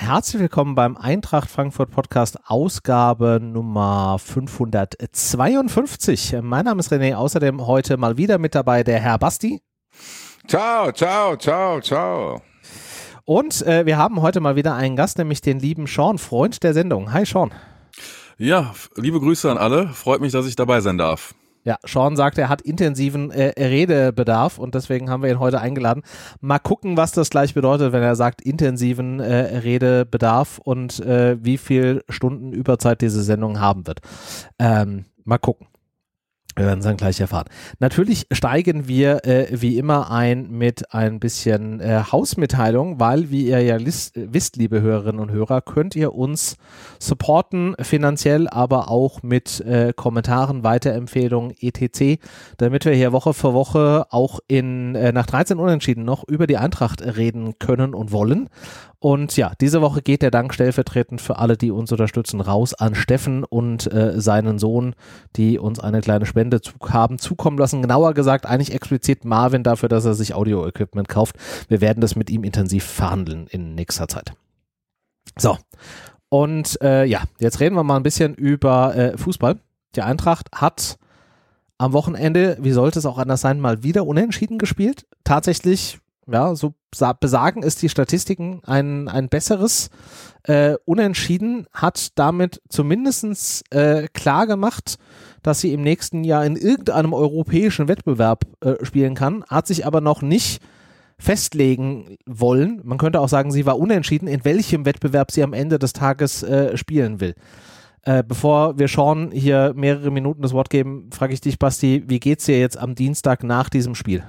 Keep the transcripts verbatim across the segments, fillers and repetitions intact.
herzlich willkommen beim Eintracht Frankfurt Podcast, Ausgabe Nummer fünfhundertzweiundfünfzig. Mein Name ist René, außerdem heute mal wieder mit dabei der Herr Basti. Ciao, ciao, ciao, ciao. Und äh, wir haben heute mal wieder einen Gast, nämlich den lieben Sean, Freund der Sendung. Hi Sean. Ja, liebe Grüße an alle. Freut mich, dass ich dabei sein darf. Ja, Sean sagt, er hat intensiven äh, Redebedarf und deswegen haben wir ihn heute eingeladen. Mal gucken, was das gleich bedeutet, wenn er sagt intensiven äh, Redebedarf und äh, wie viel Stunden Überzeit diese Sendung haben wird. Ähm, mal gucken. Wir werden es dann gleich erfahren. Natürlich steigen wir äh, wie immer ein mit ein bisschen äh, Hausmitteilung, weil, wie ihr ja lis- wisst, liebe Hörerinnen und Hörer, könnt ihr uns supporten, finanziell, aber auch mit äh, Kommentaren, Weiterempfehlungen, et cetera, damit wir hier Woche für Woche auch in äh, nach dreizehn Unentschieden noch über die Eintracht reden können und wollen. Und ja, diese Woche geht der Dank stellvertretend für alle, die uns unterstützen, raus an Steffen und äh, seinen Sohn, die uns eine kleine Spende zu, haben zukommen lassen. Genauer gesagt eigentlich explizit Marvin dafür, dass er sich Audio-Equipment kauft. Wir werden das mit ihm intensiv verhandeln in nächster Zeit. So, und äh, ja, jetzt reden wir mal ein bisschen über äh, Fußball. Die Eintracht hat am Wochenende, wie sollte es auch anders sein, mal wieder unentschieden gespielt. Tatsächlich, ja, so besagen ist die Statistiken ein, ein besseres. Äh, Unentschieden hat damit zumindest äh, klar gemacht, dass sie im nächsten Jahr in irgendeinem europäischen Wettbewerb äh, spielen kann, hat sich aber noch nicht festlegen wollen. Man könnte auch sagen, sie war unentschieden, in welchem Wettbewerb sie am Ende des Tages äh, spielen will. Äh, bevor wir Sean hier mehrere Minuten das Wort geben, frage ich dich, Basti, wie geht's dir jetzt am Dienstag nach diesem Spiel?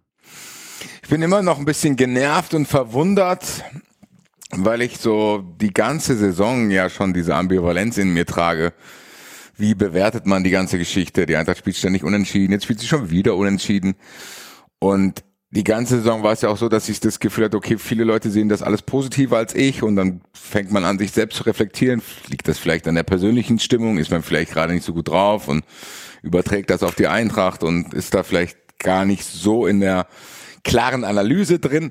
Ich bin immer noch ein bisschen genervt und verwundert, weil ich so die ganze Saison ja schon diese Ambivalenz in mir trage. Wie bewertet man die ganze Geschichte? Die Eintracht spielt ständig unentschieden, jetzt spielt sie schon wieder unentschieden. Und die ganze Saison war es ja auch so, dass ich das Gefühl hatte, okay, viele Leute sehen das alles positiver als ich und dann fängt man an, sich selbst zu reflektieren. Liegt das vielleicht an der persönlichen Stimmung? Ist man vielleicht gerade nicht so gut drauf und überträgt das auf die Eintracht und ist da vielleicht gar nicht so in der klaren Analyse drin.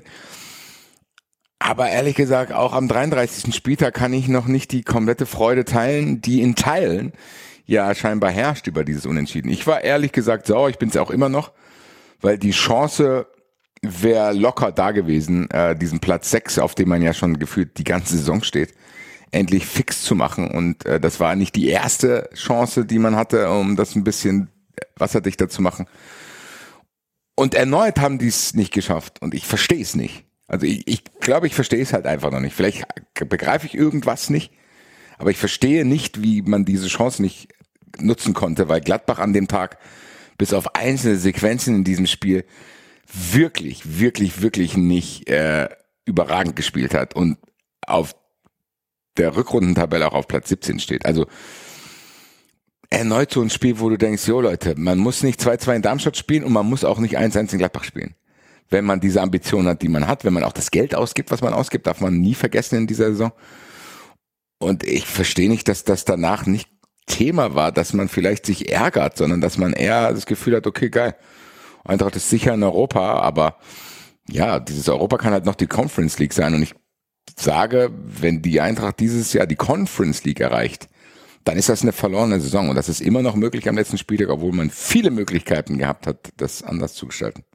Aber ehrlich gesagt, auch am dreiunddreißigsten Spieltag kann ich noch nicht die komplette Freude teilen, die in Teilen ja scheinbar herrscht über dieses Unentschieden. Ich war ehrlich gesagt sauer, ich bin es auch immer noch, weil die Chance wäre locker da gewesen, äh, diesen Platz sechs, auf dem man ja schon gefühlt die ganze Saison steht, endlich fix zu machen. Und äh, das war nicht die erste Chance, die man hatte, um das ein bisschen wasserdichter zu machen. Und erneut haben die es nicht geschafft und ich verstehe es nicht. Also ich, ich glaube, ich verstehe es halt einfach noch nicht. Vielleicht begreife ich irgendwas nicht, aber ich verstehe nicht, wie man diese Chance nicht nutzen konnte, weil Gladbach an dem Tag bis auf einzelne Sequenzen in diesem Spiel wirklich, wirklich, wirklich nicht äh, überragend gespielt hat und auf der Rückrundentabelle auch auf Platz siebzehn steht. Also erneut so ein Spiel, wo du denkst, jo Leute, man muss nicht zwei zwei in Darmstadt spielen und man muss auch nicht eins eins in Gladbach spielen. Wenn man diese Ambition hat, die man hat, wenn man auch das Geld ausgibt, was man ausgibt, darf man nie vergessen in dieser Saison. Und ich verstehe nicht, dass das danach nicht Thema war, dass man vielleicht sich ärgert, sondern dass man eher das Gefühl hat, okay, geil, Eintracht ist sicher in Europa, aber ja, dieses Europa kann halt noch die Conference League sein und ich sage, wenn die Eintracht dieses Jahr die Conference League erreicht, dann ist das eine verlorene Saison und das ist immer noch möglich am letzten Spieltag, obwohl man viele Möglichkeiten gehabt hat, das anders zu gestalten.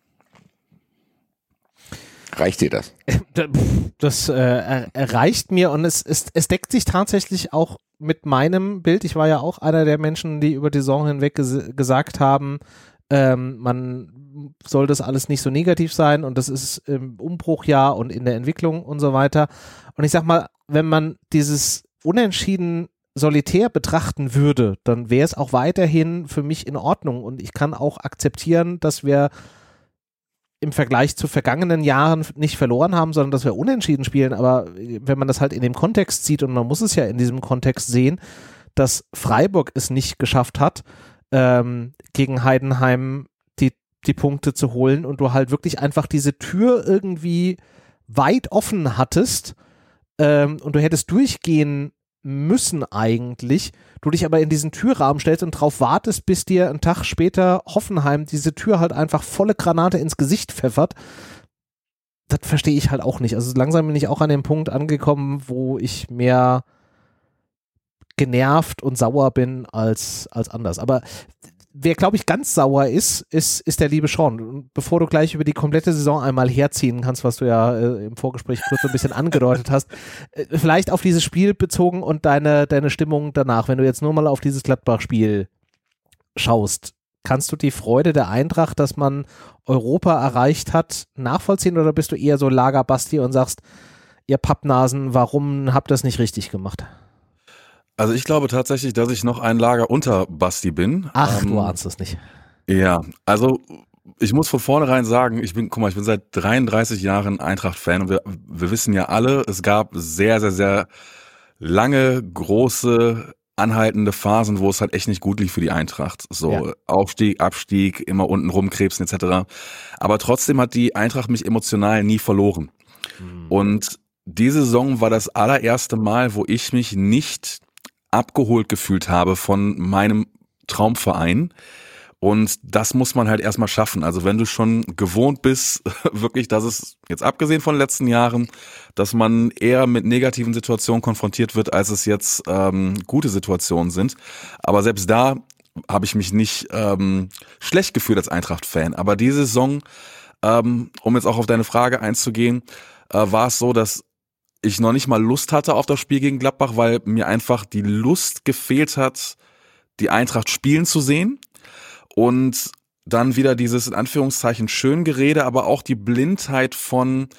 Reicht dir das? Das äh, reicht mir und es, es, es deckt sich tatsächlich auch mit meinem Bild. Ich war ja auch einer der Menschen, die über die Saison hinweg ges- gesagt haben, ähm, man soll das alles nicht so negativ sein und das ist im Umbruchjahr und in der Entwicklung und so weiter. Und ich sag mal, wenn man dieses Unentschieden solitär betrachten würde, dann wäre es auch weiterhin für mich in Ordnung und ich kann auch akzeptieren, dass wir im Vergleich zu vergangenen Jahren nicht verloren haben, sondern dass wir unentschieden spielen, aber wenn man das halt in dem Kontext sieht und man muss es ja in diesem Kontext sehen, dass Freiburg es nicht geschafft hat, ähm, gegen Heidenheim die, die Punkte zu holen und du halt wirklich einfach diese Tür irgendwie weit offen hattest ähm, und du hättest durchgehen müssen eigentlich, du dich aber in diesen Türrahmen stellst und drauf wartest, bis dir einen Tag später Hoffenheim diese Tür halt einfach volle Granate ins Gesicht pfeffert, das verstehe ich halt auch nicht. Also langsam bin ich auch an dem Punkt angekommen, wo ich mehr genervt und sauer bin als, als anders. Aber wer, glaube ich, ganz sauer ist, ist, ist der liebe Sean. Und bevor du gleich über die komplette Saison einmal herziehen kannst, was du ja äh, im Vorgespräch kurz so ein bisschen angedeutet hast, äh, vielleicht auf dieses Spiel bezogen und deine, deine Stimmung danach, wenn du jetzt nur mal auf dieses Gladbach-Spiel schaust, kannst du die Freude der Eintracht, dass man Europa erreicht hat, nachvollziehen, oder bist du eher so Lager-Basti und sagst, ihr Pappnasen, warum habt ihr das nicht richtig gemacht? Also ich glaube tatsächlich, dass ich noch ein Lager unter Basti bin. Ach, ähm, du ahnst es nicht. Ja, also ich muss von vornherein sagen, ich bin, guck mal, ich bin seit dreiunddreißig Jahren Eintracht-Fan und wir, wir wissen ja alle, es gab sehr, sehr, sehr lange, große, anhaltende Phasen, wo es halt echt nicht gut lief für die Eintracht. So ja. Aufstieg, Abstieg, immer unten rumkrebsen et cetera. Aber trotzdem hat die Eintracht mich emotional nie verloren. Mhm. Und diese Saison war das allererste Mal, wo ich mich nicht abgeholt gefühlt habe von meinem Traumverein. Und das muss man halt erstmal schaffen. Also wenn du schon gewohnt bist, wirklich, dass es, jetzt abgesehen von den letzten Jahren, dass man eher mit negativen Situationen konfrontiert wird, als es jetzt ähm, gute Situationen sind. Aber selbst da habe ich mich nicht ähm, schlecht gefühlt als Eintracht-Fan. Aber diese Saison, ähm, um jetzt auch auf deine Frage einzugehen, äh, war es so, dass ich noch nicht mal Lust hatte auf das Spiel gegen Gladbach, weil mir einfach die Lust gefehlt hat, die Eintracht spielen zu sehen. Und dann wieder dieses in Anführungszeichen Schöngerede, aber auch die Blindheit von,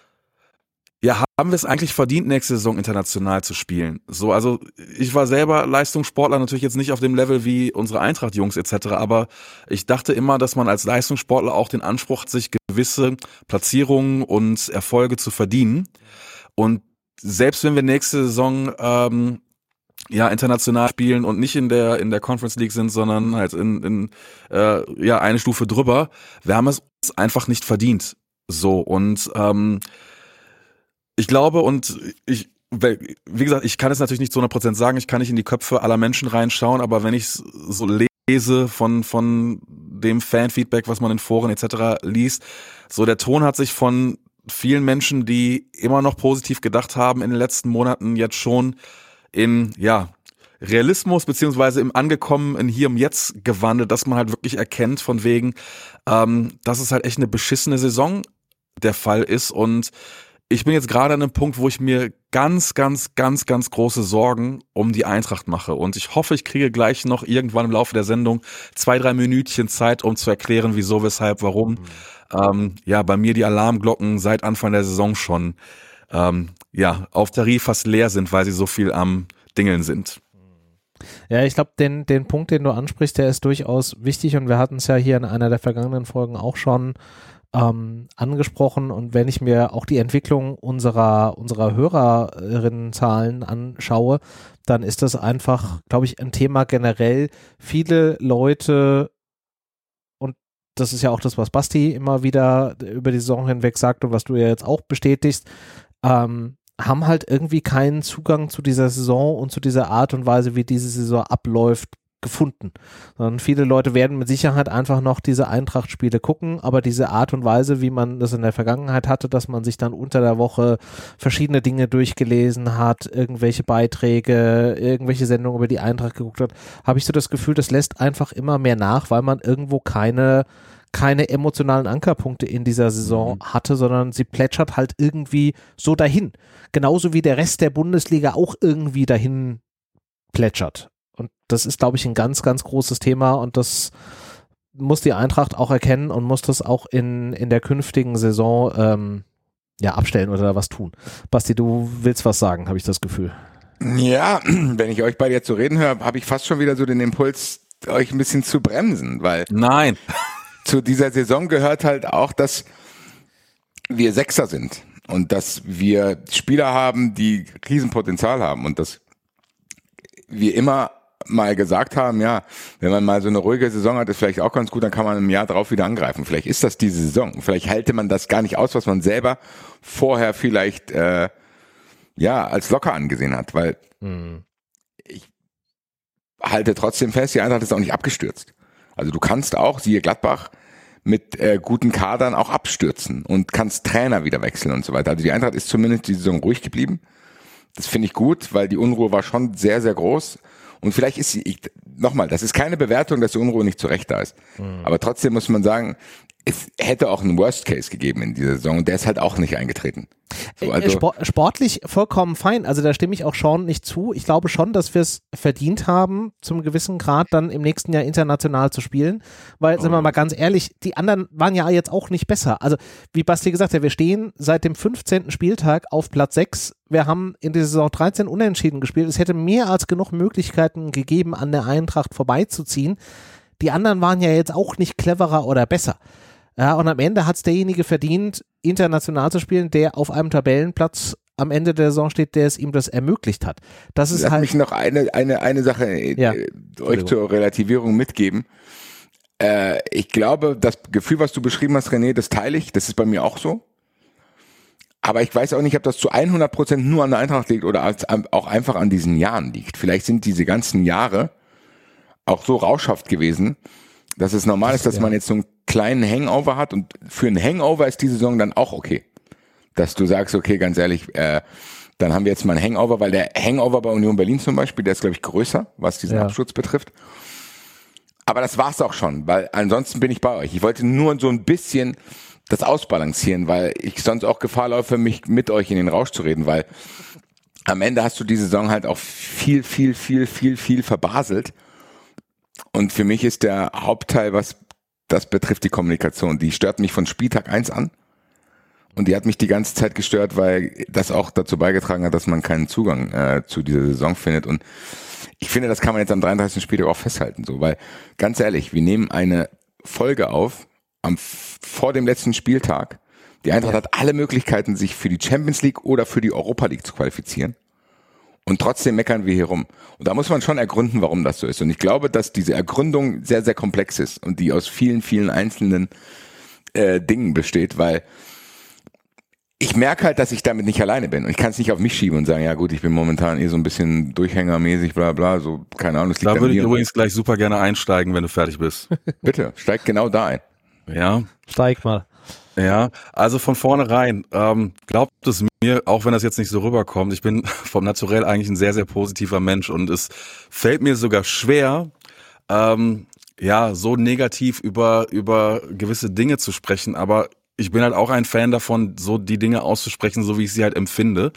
ja, haben wir es eigentlich verdient, nächste Saison international zu spielen? So, also ich war selber Leistungssportler, natürlich jetzt nicht auf dem Level wie unsere Eintracht-Jungs et cetera, aber ich dachte immer, dass man als Leistungssportler auch den Anspruch hat, sich gewisse Platzierungen und Erfolge zu verdienen. Und selbst wenn wir nächste Saison ähm, ja international spielen und nicht in der in der Conference League sind, sondern halt in, in äh, ja eine Stufe drüber, wir haben es uns einfach nicht verdient. So, und ähm, ich glaube, und ich wie gesagt, ich kann es natürlich nicht zu hundert Prozent sagen, ich kann nicht in die Köpfe aller Menschen reinschauen, aber wenn ich so lese von von dem Fanfeedback, was man in Foren et cetera liest, so der Ton hat sich von vielen Menschen, die immer noch positiv gedacht haben in den letzten Monaten, jetzt schon in, ja, Realismus beziehungsweise im Angekommen in Hier und Jetzt gewandelt, dass man halt wirklich erkennt von wegen, ähm, dass es halt echt eine beschissene Saison der Fall ist. Und ich bin jetzt gerade an einem Punkt, wo ich mir ganz, ganz, ganz, ganz große Sorgen um die Eintracht mache. Und ich hoffe, ich kriege gleich noch irgendwann im Laufe der Sendung zwei, drei Minütchen Zeit, um zu erklären, wieso, weshalb, warum. Mhm. Ähm, ja, bei mir die Alarmglocken seit Anfang der Saison schon ähm, ja auf Tarif fast leer sind, weil sie so viel am Dingeln sind. Ja, ich glaube, den, den Punkt, den du ansprichst, der ist durchaus wichtig und wir hatten es ja hier in einer der vergangenen Folgen auch schon ähm, angesprochen, und wenn ich mir auch die Entwicklung unserer, unserer Hörerinnenzahlen anschaue, dann ist das einfach, glaube ich, ein Thema generell. Viele Leute, das ist ja auch das, was Basti immer wieder über die Saison hinweg sagt und was du ja jetzt auch bestätigst, ähm, haben halt irgendwie keinen Zugang zu dieser Saison und zu dieser Art und Weise, wie diese Saison abläuft, gefunden. Sondern viele Leute werden mit Sicherheit einfach noch diese Eintracht-Spiele gucken, aber diese Art und Weise, wie man das in der Vergangenheit hatte, dass man sich dann unter der Woche verschiedene Dinge durchgelesen hat, irgendwelche Beiträge, irgendwelche Sendungen über die Eintracht geguckt hat, habe ich so das Gefühl, das lässt einfach immer mehr nach, weil man irgendwo keine keine emotionalen Ankerpunkte in dieser Saison mhm. hatte, sondern sie plätschert halt irgendwie so dahin. Genauso wie der Rest der Bundesliga auch irgendwie dahin plätschert. Und das ist, glaube ich, ein ganz, ganz großes Thema, und das muss die Eintracht auch erkennen und muss das auch in, in der künftigen Saison ähm, ja, abstellen oder was tun. Basti, du willst was sagen, habe ich das Gefühl. Ja, wenn ich euch beide jetzt so reden höre, habe ich fast schon wieder so den Impuls, euch ein bisschen zu bremsen, weil Nein. zu dieser Saison gehört halt auch, dass wir Sechser sind und dass wir Spieler haben, die Riesenpotenzial haben, und dass wir immer mal gesagt haben, ja, wenn man mal so eine ruhige Saison hat, ist vielleicht auch ganz gut, dann kann man im Jahr drauf wieder angreifen. Vielleicht ist das diese Saison. Vielleicht hält man das gar nicht aus, was man selber vorher vielleicht äh, ja als locker angesehen hat, weil mhm. ich halte trotzdem fest, die Eintracht ist auch nicht abgestürzt. Also du kannst auch, siehe Gladbach, mit äh, guten Kadern auch abstürzen und kannst Trainer wieder wechseln und so weiter. Also die Eintracht ist zumindest die Saison ruhig geblieben. Das finde ich gut, weil die Unruhe war schon sehr, sehr groß. Und vielleicht ist sie, ich, nochmal, das ist keine Bewertung, dass die Unruhe nicht zu Recht da ist. Mhm. Aber trotzdem muss man sagen, es hätte auch einen Worst Case gegeben in dieser Saison und der ist halt auch nicht eingetreten. So, also Sport, sportlich vollkommen fein, also da stimme ich auch Sean nicht zu. Ich glaube schon, dass wir es verdient haben, zum gewissen Grad dann im nächsten Jahr international zu spielen, weil, oh. sind wir mal ganz ehrlich, die anderen waren ja jetzt auch nicht besser. Also wie Basti gesagt hat, wir stehen seit dem fünfzehnten Spieltag auf Platz sechs. Wir haben in der Saison dreizehn Unentschieden gespielt. Es hätte mehr als genug Möglichkeiten gegeben, an der Eintracht vorbeizuziehen. Die anderen waren ja jetzt auch nicht cleverer oder besser. Ja, und am Ende hat es derjenige verdient, international zu spielen, der auf einem Tabellenplatz am Ende der Saison steht, der es ihm das ermöglicht hat. Das ist Lass halt. mich noch eine, eine, eine Sache ja. äh, euch zur Relativierung mitgeben. Äh, ich glaube, das Gefühl, was du beschrieben hast, René, das teile ich. Das ist bei mir auch so. Aber ich weiß auch nicht, ob das zu hundert Prozent nur an der Eintracht liegt oder als, auch einfach an diesen Jahren liegt. Vielleicht sind diese ganzen Jahre auch so rauschhaft gewesen, dass es normal ist, dass ja. man jetzt so einen kleinen Hangover hat und für einen Hangover ist die Saison dann auch okay. Dass du sagst, okay, ganz ehrlich, äh, dann haben wir jetzt mal einen Hangover, weil der Hangover bei Union Berlin zum Beispiel, der ist, glaube ich, größer, was diesen ja. Absturz betrifft. Aber das war's auch schon, weil ansonsten bin ich bei euch. Ich wollte nur so ein bisschen das ausbalancieren, weil ich sonst auch Gefahr laufe, mich mit euch in den Rausch zu reden, weil am Ende hast du die Saison halt auch viel, viel, viel, viel, viel verbaselt. Und für mich ist der Hauptteil, was das betrifft, die Kommunikation. Die stört mich von Spieltag eins an. Und die hat mich die ganze Zeit gestört, weil das auch dazu beigetragen hat, dass man keinen Zugang äh, zu dieser Saison findet. Und ich finde, das kann man jetzt am dreiunddreißigsten Spieltag auch festhalten. So, weil ganz ehrlich, wir nehmen eine Folge auf am vor dem letzten Spieltag. Die Eintracht ja. hat alle Möglichkeiten, sich für die Champions League oder für die Europa League zu qualifizieren. Und trotzdem meckern wir hier rum. Und da muss man schon ergründen, warum das so ist. Und ich glaube, dass diese Ergründung sehr, sehr komplex ist und die aus vielen, vielen einzelnen äh, Dingen besteht, weil ich merke halt, dass ich damit nicht alleine bin. Und ich kann es nicht auf mich schieben und sagen, ja gut, ich bin momentan eh so ein bisschen durchhängermäßig, bla bla, so, keine Ahnung. Das liegt da würde ich mir. übrigens gleich super gerne einsteigen, wenn du fertig bist. Bitte, steig genau da ein. Ja. Steig mal. Ja, also von vornherein, ähm, glaubt es mir, auch wenn das jetzt nicht so rüberkommt, ich bin vom Naturell eigentlich ein sehr, sehr positiver Mensch und es fällt mir sogar schwer, ähm, ja, so negativ über, über gewisse Dinge zu sprechen, aber ich bin halt auch ein Fan davon, so die Dinge auszusprechen, so wie ich sie halt empfinde.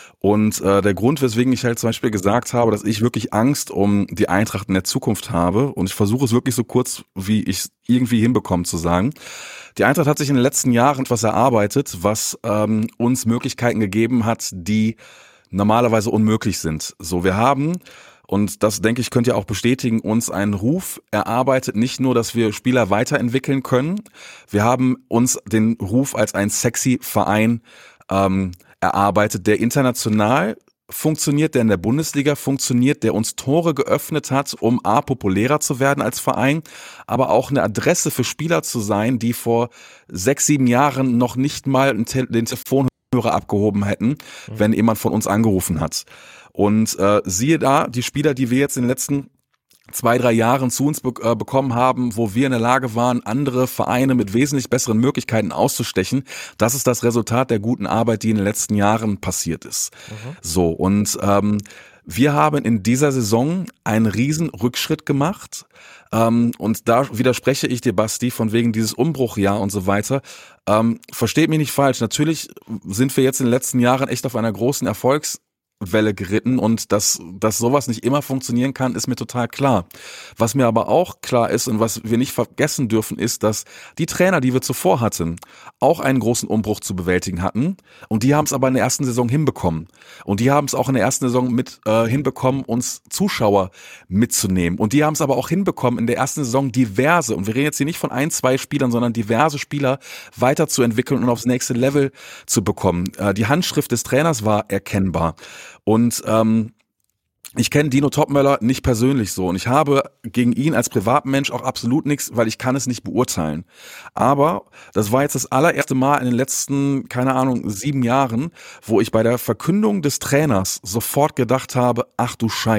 Und äh, der Grund, weswegen ich halt zum Beispiel gesagt habe, dass ich wirklich Angst um die Eintracht in der Zukunft habe, und ich versuche es wirklich so kurz, wie ich es irgendwie hinbekomme zu sagen. Die Eintracht hat sich in den letzten Jahren etwas erarbeitet, was ähm, uns Möglichkeiten gegeben hat, die normalerweise unmöglich sind. So, wir haben, und das denke ich, könnt ihr auch bestätigen, uns einen Ruf erarbeitet, nicht nur, dass wir Spieler weiterentwickeln können, wir haben uns den Ruf als ein sexy Verein ähm, erarbeitet, der international funktioniert, der in der Bundesliga funktioniert, der uns Tore geöffnet hat, um A, populärer zu werden als Verein, aber auch eine Adresse für Spieler zu sein, die vor sechs, sieben Jahren noch nicht mal den Telefonhörer abgehoben hätten, mhm. wenn jemand von uns angerufen hat. Und äh, siehe da, die Spieler, die wir jetzt in den letzten zwei, drei Jahren zu uns be- äh, bekommen haben, wo wir in der Lage waren, andere Vereine mit wesentlich besseren Möglichkeiten auszustechen. Das ist das Resultat der guten Arbeit, die in den letzten Jahren passiert ist. Mhm. So, und ähm, wir haben in dieser Saison einen riesen Rückschritt gemacht. Ähm, und da widerspreche ich dir, Basti, von wegen dieses Umbruchjahr und so weiter. Ähm, versteht mich nicht falsch. Natürlich sind wir jetzt in den letzten Jahren echt auf einer großen Erfolgs Welle geritten, und dass, dass sowas nicht immer funktionieren kann, ist mir total klar. Was mir aber auch klar ist und was wir nicht vergessen dürfen, ist, dass die Trainer, die wir zuvor hatten, auch einen großen Umbruch zu bewältigen hatten, und die haben es aber in der ersten Saison hinbekommen. Und die haben es auch in der ersten Saison mit äh, hinbekommen, uns Zuschauer mitzunehmen. Und die haben es aber auch hinbekommen, in der ersten Saison diverse, und wir reden jetzt hier nicht von ein, zwei Spielern, sondern diverse Spieler weiterzuentwickeln und aufs nächste Level zu bekommen. Äh, die Handschrift des Trainers war erkennbar. Und ähm, ich kenne Dino Topmöller nicht persönlich so, und ich habe gegen ihn als Privatmensch auch absolut nichts, weil ich kann es nicht beurteilen. Aber das war jetzt das allererste Mal in den letzten, keine Ahnung, sieben Jahren, wo ich bei der Verkündung des Trainers sofort gedacht habe, ach du Scheiße.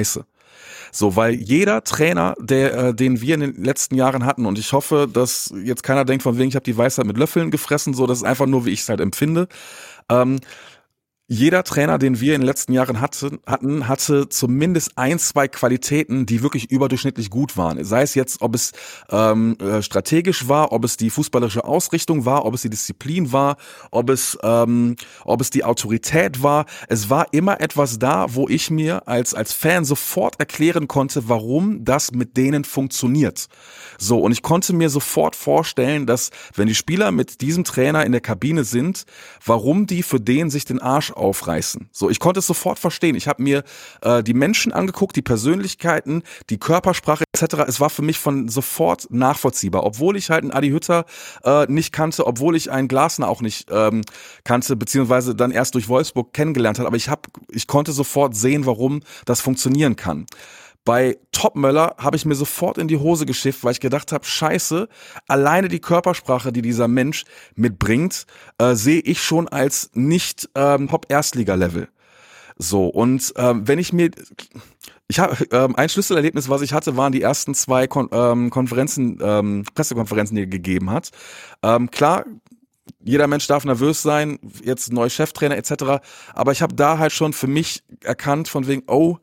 So, weil jeder Trainer, der, äh, den wir in den letzten Jahren hatten, und ich hoffe, dass jetzt keiner denkt von wegen, ich habe die Weisheit mit Löffeln gefressen, so, das ist einfach nur, wie ich es halt empfinde. Ähm, Jeder Trainer, den wir in den letzten Jahren hatten, hatten, hatte zumindest ein, zwei Qualitäten, die wirklich überdurchschnittlich gut waren. Sei es jetzt, ob es ähm, strategisch war, ob es die fußballerische Ausrichtung war, ob es die Disziplin war, ob es ähm, ob es die Autorität war. Es war immer etwas da, wo ich mir als als Fan sofort erklären konnte, warum das mit denen funktioniert. So, und ich konnte mir sofort vorstellen, dass wenn die Spieler mit diesem Trainer in der Kabine sind, warum die für den sich den Arsch aufreißen. So, ich konnte es sofort verstehen. Ich habe mir äh, die Menschen angeguckt, die Persönlichkeiten, die Körpersprache et cetera. Es war für mich von sofort nachvollziehbar, obwohl ich halt einen Adi Hütter äh, nicht kannte, obwohl ich einen Glasner auch nicht ähm, kannte, beziehungsweise dann erst durch Wolfsburg kennengelernt hat. Aber ich hab, ich konnte sofort sehen, warum das funktionieren kann. Bei Topmöller habe ich mir sofort in die Hose geschifft, weil ich gedacht habe, scheiße, alleine die Körpersprache, die dieser Mensch mitbringt, äh, sehe ich schon als nicht ähm, Top-Erstliga-Level. So, und ähm, wenn ich mir... Ich habe ähm, ein Schlüsselerlebnis, was ich hatte, waren die ersten zwei Kon- ähm, Konferenzen, ähm, Pressekonferenzen, die er gegeben hat. Ähm, klar, jeder Mensch darf nervös sein, jetzt neuer Cheftrainer et cetera. Aber ich habe da halt schon für mich erkannt von wegen, oh,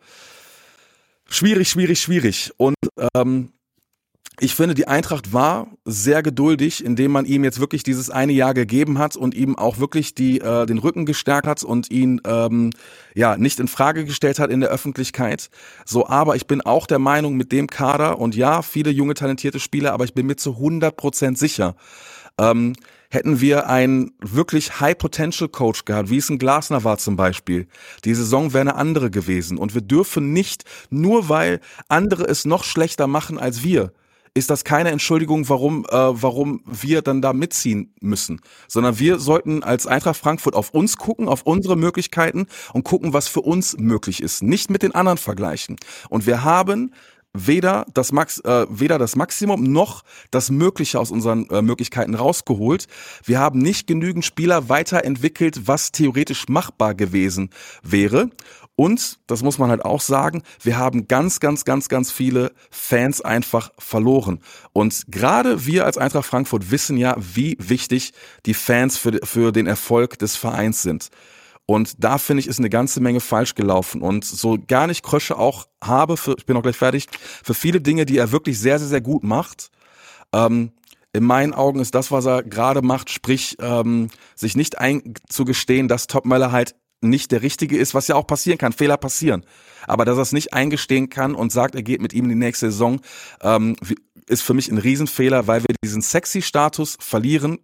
Schwierig, schwierig, schwierig. Und ähm, ich finde, die Eintracht war sehr geduldig, indem man ihm jetzt wirklich dieses eine Jahr gegeben hat und ihm auch wirklich die äh, den Rücken gestärkt hat und ihn ähm, ja nicht in Frage gestellt hat in der Öffentlichkeit. So, aber ich bin auch der Meinung, mit dem Kader und ja, viele junge talentierte Spieler, aber ich bin mir zu hundert Prozent sicher. Ähm, Hätten wir einen wirklich High-Potential-Coach gehabt, wie es ein Glasner war zum Beispiel, die Saison wäre eine andere gewesen. Und wir dürfen nicht, nur weil andere es noch schlechter machen als wir, ist das keine Entschuldigung, warum, äh, warum wir dann da mitziehen müssen. Sondern wir sollten als Eintracht Frankfurt auf uns gucken, auf unsere Möglichkeiten und gucken, was für uns möglich ist. Nicht mit den anderen vergleichen. Und wir haben weder das Max, äh, weder das Maximum noch das Mögliche aus unseren äh, Möglichkeiten rausgeholt. Wir haben nicht genügend Spieler weiterentwickelt, was theoretisch machbar gewesen wäre. Und, das muss man halt auch sagen, wir haben ganz, ganz, ganz, ganz viele Fans einfach verloren. Und gerade wir als Eintracht Frankfurt wissen ja, wie wichtig die Fans für, für den Erfolg des Vereins sind. Und da finde ich, ist eine ganze Menge falsch gelaufen. Und so gar nicht Krösche auch habe, für, ich bin auch gleich fertig, für viele Dinge, die er wirklich sehr, sehr, sehr gut macht. Ähm, in meinen Augen ist das, was er gerade macht, sprich, ähm, sich nicht einzugestehen, dass Topmöller halt nicht der Richtige ist, was ja auch passieren kann, Fehler passieren. Aber dass er es nicht eingestehen kann und sagt, er geht mit ihm in die nächste Saison, ähm, ist für mich ein Riesenfehler, weil wir diesen Sexy-Status verlieren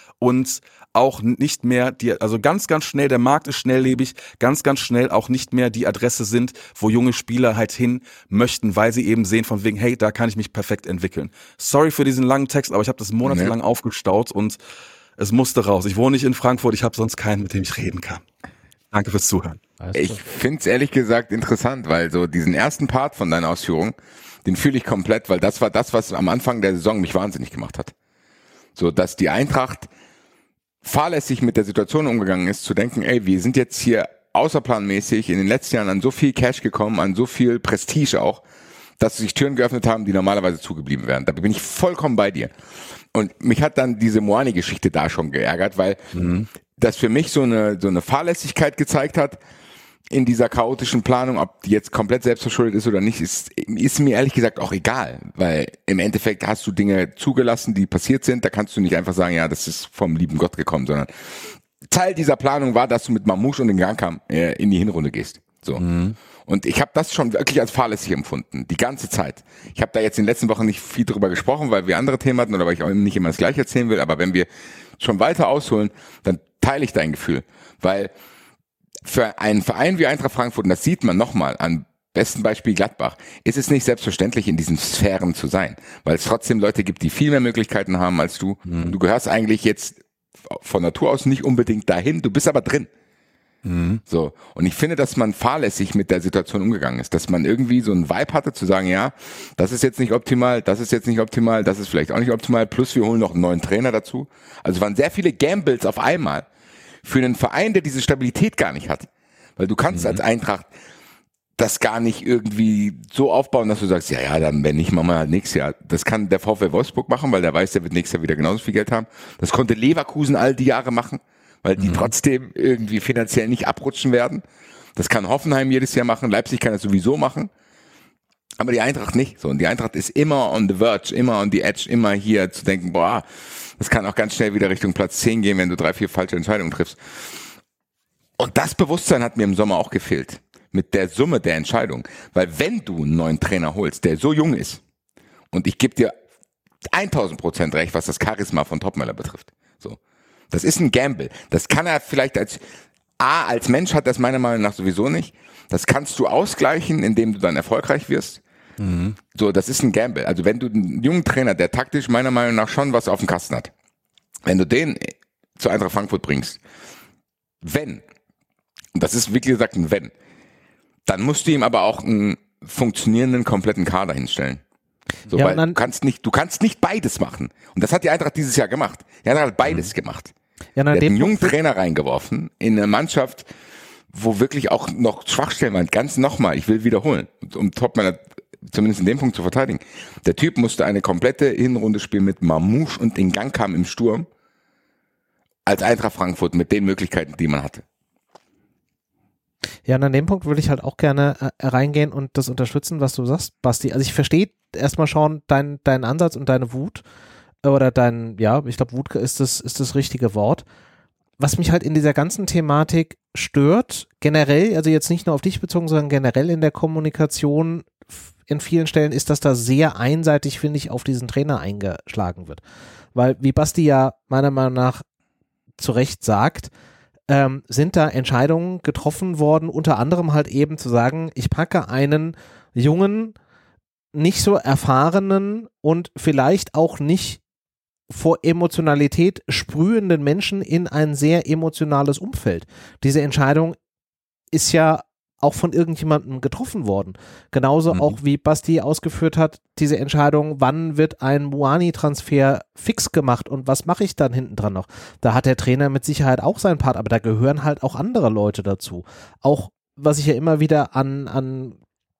und auch nicht mehr die, also ganz, ganz schnell, der Markt ist schnelllebig, ganz, ganz schnell auch nicht mehr die Adresse sind, wo junge Spieler halt hin möchten, weil sie eben sehen von wegen, hey, da kann ich mich perfekt entwickeln. Sorry für diesen langen Text, aber ich habe das monatelang nee. aufgestaut und es musste raus. Ich wohne nicht in Frankfurt, ich habe sonst keinen, mit dem ich reden kann. Danke fürs Zuhören. Ich finde es ehrlich gesagt interessant, weil so diesen ersten Part von deinen Ausführungen, den fühle ich komplett, weil das war das, was am Anfang der Saison mich wahnsinnig gemacht hat. So, dass die Eintracht fahrlässig mit der Situation umgegangen ist, zu denken, ey, wir sind jetzt hier außerplanmäßig in den letzten Jahren an so viel Cash gekommen, an so viel Prestige auch, dass sich Türen geöffnet haben, die normalerweise zugeblieben wären. Da bin ich vollkommen bei dir. Und mich hat dann diese Moani-Geschichte da schon geärgert, weil mhm. das für mich so eine so eine Fahrlässigkeit gezeigt hat in dieser chaotischen Planung, ob die jetzt komplett selbstverschuldet ist oder nicht, ist, ist mir ehrlich gesagt auch egal, weil im Endeffekt hast du Dinge zugelassen, die passiert sind, da kannst du nicht einfach sagen, ja, das ist vom lieben Gott gekommen, sondern Teil dieser Planung war, dass du mit Mamouche und den Gangkam äh, in die Hinrunde gehst. So. Mhm. Und ich habe das schon wirklich als fahrlässig empfunden, die ganze Zeit. Ich habe da jetzt in den letzten Wochen nicht viel drüber gesprochen, weil wir andere Themen hatten oder weil ich auch nicht immer das Gleiche erzählen will, aber wenn wir schon weiter ausholen, dann teile ich dein Gefühl, weil für einen Verein wie Eintracht Frankfurt, und das sieht man nochmal an besten Beispiel Gladbach, ist es nicht selbstverständlich, in diesen Sphären zu sein, weil es trotzdem Leute gibt, die viel mehr Möglichkeiten haben als du. Mhm. Du gehörst eigentlich jetzt von Natur aus nicht unbedingt dahin, du bist aber drin. Mhm. So. Und ich finde, dass man fahrlässig mit der Situation umgegangen ist, dass man irgendwie so einen Vibe hatte, zu sagen, ja, das ist jetzt nicht optimal, das ist jetzt nicht optimal, das ist vielleicht auch nicht optimal, plus wir holen noch einen neuen Trainer dazu. Also es waren sehr viele Gambles auf einmal. Für einen Verein, der diese Stabilität gar nicht hat. Weil du kannst mhm. als Eintracht das gar nicht irgendwie so aufbauen, dass du sagst, ja, ja, dann wenn nicht, machen wir halt nächstes Jahr. Das kann der VfL Wolfsburg machen, weil der weiß, der wird nächstes Jahr wieder genauso viel Geld haben. Das konnte Leverkusen all die Jahre machen, weil die mhm. trotzdem irgendwie finanziell nicht abrutschen werden. Das kann Hoffenheim jedes Jahr machen, Leipzig kann das sowieso machen. Aber die Eintracht nicht. So, und die Eintracht ist immer on the verge, immer on the edge, immer hier zu denken, boah, das kann auch ganz schnell wieder Richtung Platz zehn gehen, wenn du drei, vier falsche Entscheidungen triffst. Und das Bewusstsein hat mir im Sommer auch gefehlt. Mit der Summe der Entscheidung. Weil wenn du einen neuen Trainer holst, der so jung ist, und ich gebe dir tausend Prozent recht, was das Charisma von Topmöller betrifft. So. Das ist ein Gamble. Das kann er vielleicht als, A, als Mensch hat das meiner Meinung nach sowieso nicht. Das kannst du ausgleichen, indem du dann erfolgreich wirst. Mhm. So, das ist ein Gamble. Also wenn du einen jungen Trainer, der taktisch meiner Meinung nach schon was auf dem Kasten hat, wenn du den zu Eintracht Frankfurt bringst, wenn, und das ist wirklich gesagt ein Wenn, dann musst du ihm aber auch einen funktionierenden, kompletten Kader hinstellen. So, ja, weil du kannst nicht, du kannst nicht beides machen. Und das hat die Eintracht dieses Jahr gemacht. Die Eintracht hat beides mhm. gemacht. Ja, na, der hat einen jungen Trainer reingeworfen in eine Mannschaft, wo wirklich auch noch Schwachstellen waren. Ganz nochmal, ich will wiederholen, um Topmöller zumindest in dem Punkt zu verteidigen. Der Typ musste eine komplette Hinrunde spielen mit Mamouche und in Gang kam im Sturm als Eintracht Frankfurt mit den Möglichkeiten, die man hatte. Ja, und an dem Punkt würde ich halt auch gerne äh, reingehen und das unterstützen, was du sagst, Basti. Also ich verstehe erstmal schon deinen deinen Ansatz und deine Wut oder dein, ja, ich glaube Wut ist das, ist das richtige Wort. Was mich halt in dieser ganzen Thematik stört, generell, also jetzt nicht nur auf dich bezogen, sondern generell in der Kommunikation in vielen Stellen, ist, dass da sehr einseitig, finde ich, auf diesen Trainer eingeschlagen wird. Weil, wie Basti ja meiner Meinung nach zu Recht sagt, ähm, sind da Entscheidungen getroffen worden, unter anderem halt eben zu sagen, ich packe einen jungen, nicht so erfahrenen und vielleicht auch nicht vor Emotionalität sprühenden Menschen in ein sehr emotionales Umfeld. Diese Entscheidung ist ja auch von irgendjemandem getroffen worden. Genauso mhm. auch wie Basti ausgeführt hat, diese Entscheidung, wann wird ein Muani-Transfer fix gemacht und was mache ich dann hinten dran noch? Da hat der Trainer mit Sicherheit auch seinen Part, aber da gehören halt auch andere Leute dazu. Auch, was ich ja immer wieder an, an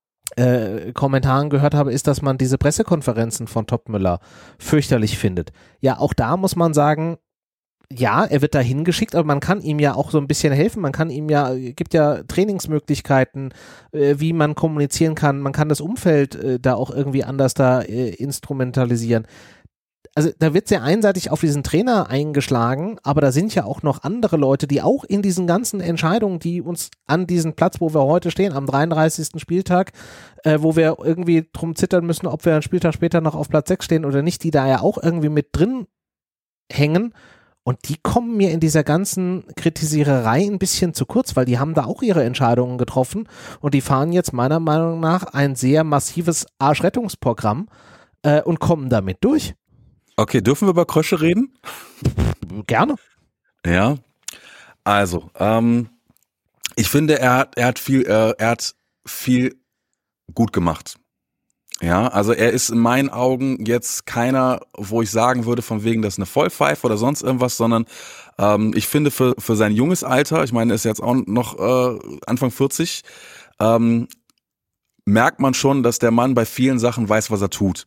Äh, Kommentaren gehört habe, ist, dass man diese Pressekonferenzen von Topmöller fürchterlich findet. Ja, auch da muss man sagen, ja, er wird da hingeschickt, aber man kann ihm ja auch so ein bisschen helfen. Man kann ihm ja, gibt ja Trainingsmöglichkeiten, äh, wie man kommunizieren kann. Man kann das Umfeld äh, da auch irgendwie anders da äh, instrumentalisieren. Also da wird sehr einseitig auf diesen Trainer eingeschlagen, aber da sind ja auch noch andere Leute, die auch in diesen ganzen Entscheidungen, die uns an diesen Platz, wo wir heute stehen, am dreiunddreißigsten Spieltag, äh, wo wir irgendwie drum zittern müssen, ob wir einen Spieltag später noch auf Platz sechs stehen oder nicht, die da ja auch irgendwie mit drin hängen. Und die kommen mir in dieser ganzen Kritisiererei ein bisschen zu kurz, weil die haben da auch ihre Entscheidungen getroffen und die fahren jetzt meiner Meinung nach ein sehr massives Arschrettungsprogramm äh, und kommen damit durch. Okay, dürfen wir über Krösche reden? Gerne. Ja, also, ähm, ich finde, er hat, er hat viel, äh, er hat viel gut gemacht. Ja, also er ist in meinen Augen jetzt keiner, wo ich sagen würde, von wegen, das ist eine Vollpfeife oder sonst irgendwas, sondern ähm, ich finde für für sein junges Alter, ich meine, er ist jetzt auch noch äh, Anfang vierzig, ähm, merkt man schon, dass der Mann bei vielen Sachen weiß, was er tut.